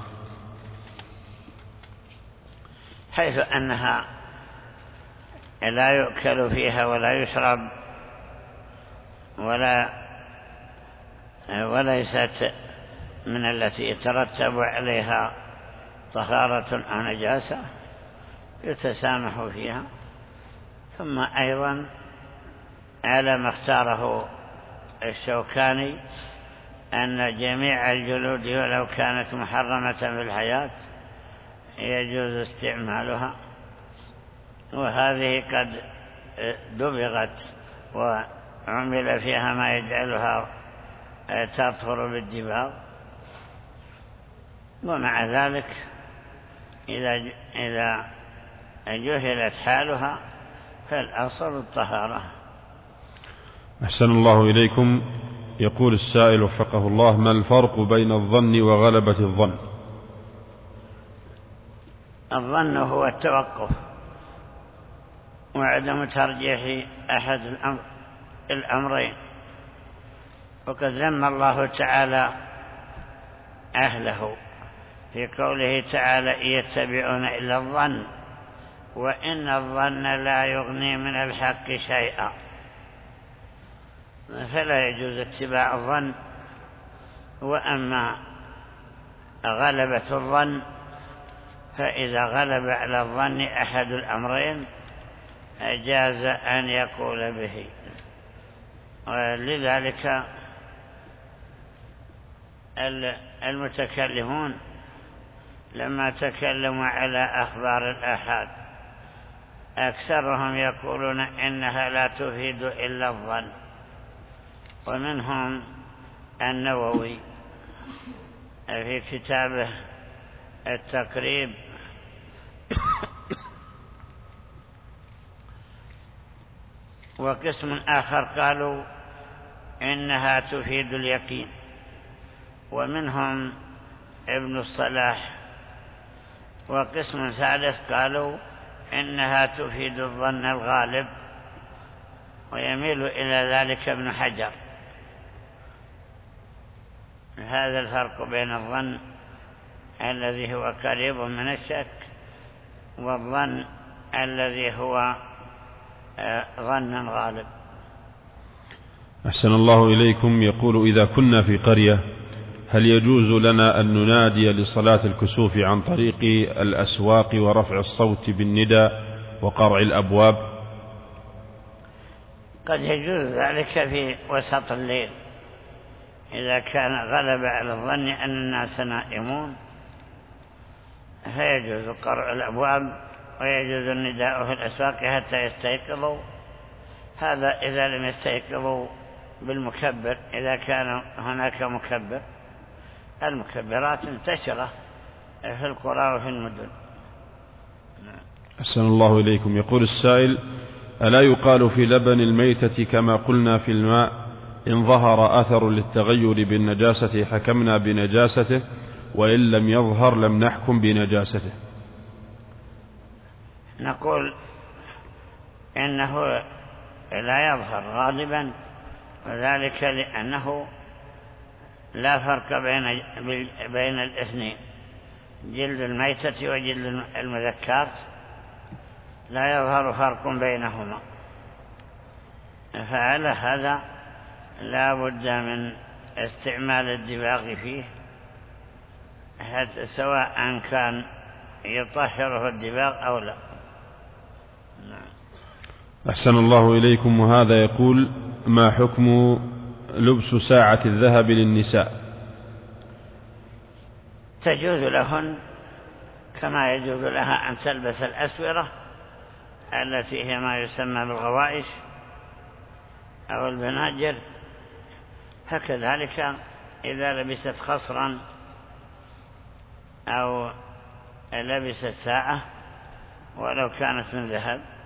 حيث أنها لا يؤكل فيها ولا يشرب ولا وليست من التي يترتب عليها طهارة أو نجاسة يتسامح فيها. ثم أيضا على ما اختاره الشوكاني أن جميع الجلود ولو كانت محرمة في الحياة يجوز استعمالها، وهذه قد دبغت وعمل فيها ما يجعلها تطهر بالدباغ. ومع ذلك إذا إذا جهلت حالها فالأصل الطهارة. أحسن الله إليكم. يقول السائل وفقه الله: ما الفرق بين الظن وغلبة الظن؟ الظن هو التوقف وعدم ترجيح أحد الأمر الأمرين، وقد ذم الله تعالى أهله في قوله تعالى: يتبعون إلا الظن وإن الظن لا يغني من الحق شيئا. فلا يجوز اتباع الظن. وأما غلبة الظن فإذا غلب على الظن أحد الأمرين جاز أن يقول به. ولذلك المتكلمون لما تكلموا على أخبار الآحاد أكثرهم يقولون إنها لا تفيد إلا الظن، ومنهم النووي في كتابه التقريب وقسم آخر قالوا إنها تفيد اليقين، ومنهم ابن الصلاح، وقسم ثالث قالوا إنها تفيد الظن الغالب، ويميل إلى ذلك ابن حجر. هذا الفرق بين الظن الذي هو قريب من الشك والظن الذي هو ظن غالب. أحسن الله إليكم. يقول: إذا كنا في قرية هل يجوز لنا أن ننادي لصلاة الكسوف عن طريق الأسواق ورفع الصوت بالندى وقرع الأبواب؟ قد يجوز ذلك في وسط الليل إذا كان غلب على الظن أن الناس نائمون، فيجوز قرع الأبواب ويجوز النداء في الأسواق حتى يستيقظوا. هذا إذا لم يستيقظوا بالمكبر، إذا كان هناك مكبر. المكبرات انتشرة في القرى وفي المدن. أحسن الله إليكم. يقول السائل: ألا يقال في لبن الميتة كما قلنا في الماء إن ظهر أثر للتغير بالنجاسة حكمنا بنجاسته، وإن لم يظهر لم نحكم بنجاسته؟ نقول إنه لا يظهر غالبا، وذلك لأنه لا فرق بين بين الاثنين، جلد الميتة وجلد المذكات لا يظهر فرق بينهما، فعلى هذا لا بد من استعمال الدباغ فيه، حتى سواء كان يطهره الدباغ أو لا. أحسن الله إليكم. وهذا يقول: ما حكم لبس ساعة الذهب للنساء؟ تجوز لهن كما يجوز لها أن تلبس الأسورة التي هي ما يسمى بالغوائش أو البناجر، فكذلك إذا لبست خصرا أو لبست ساعة ولو كانت من ذهب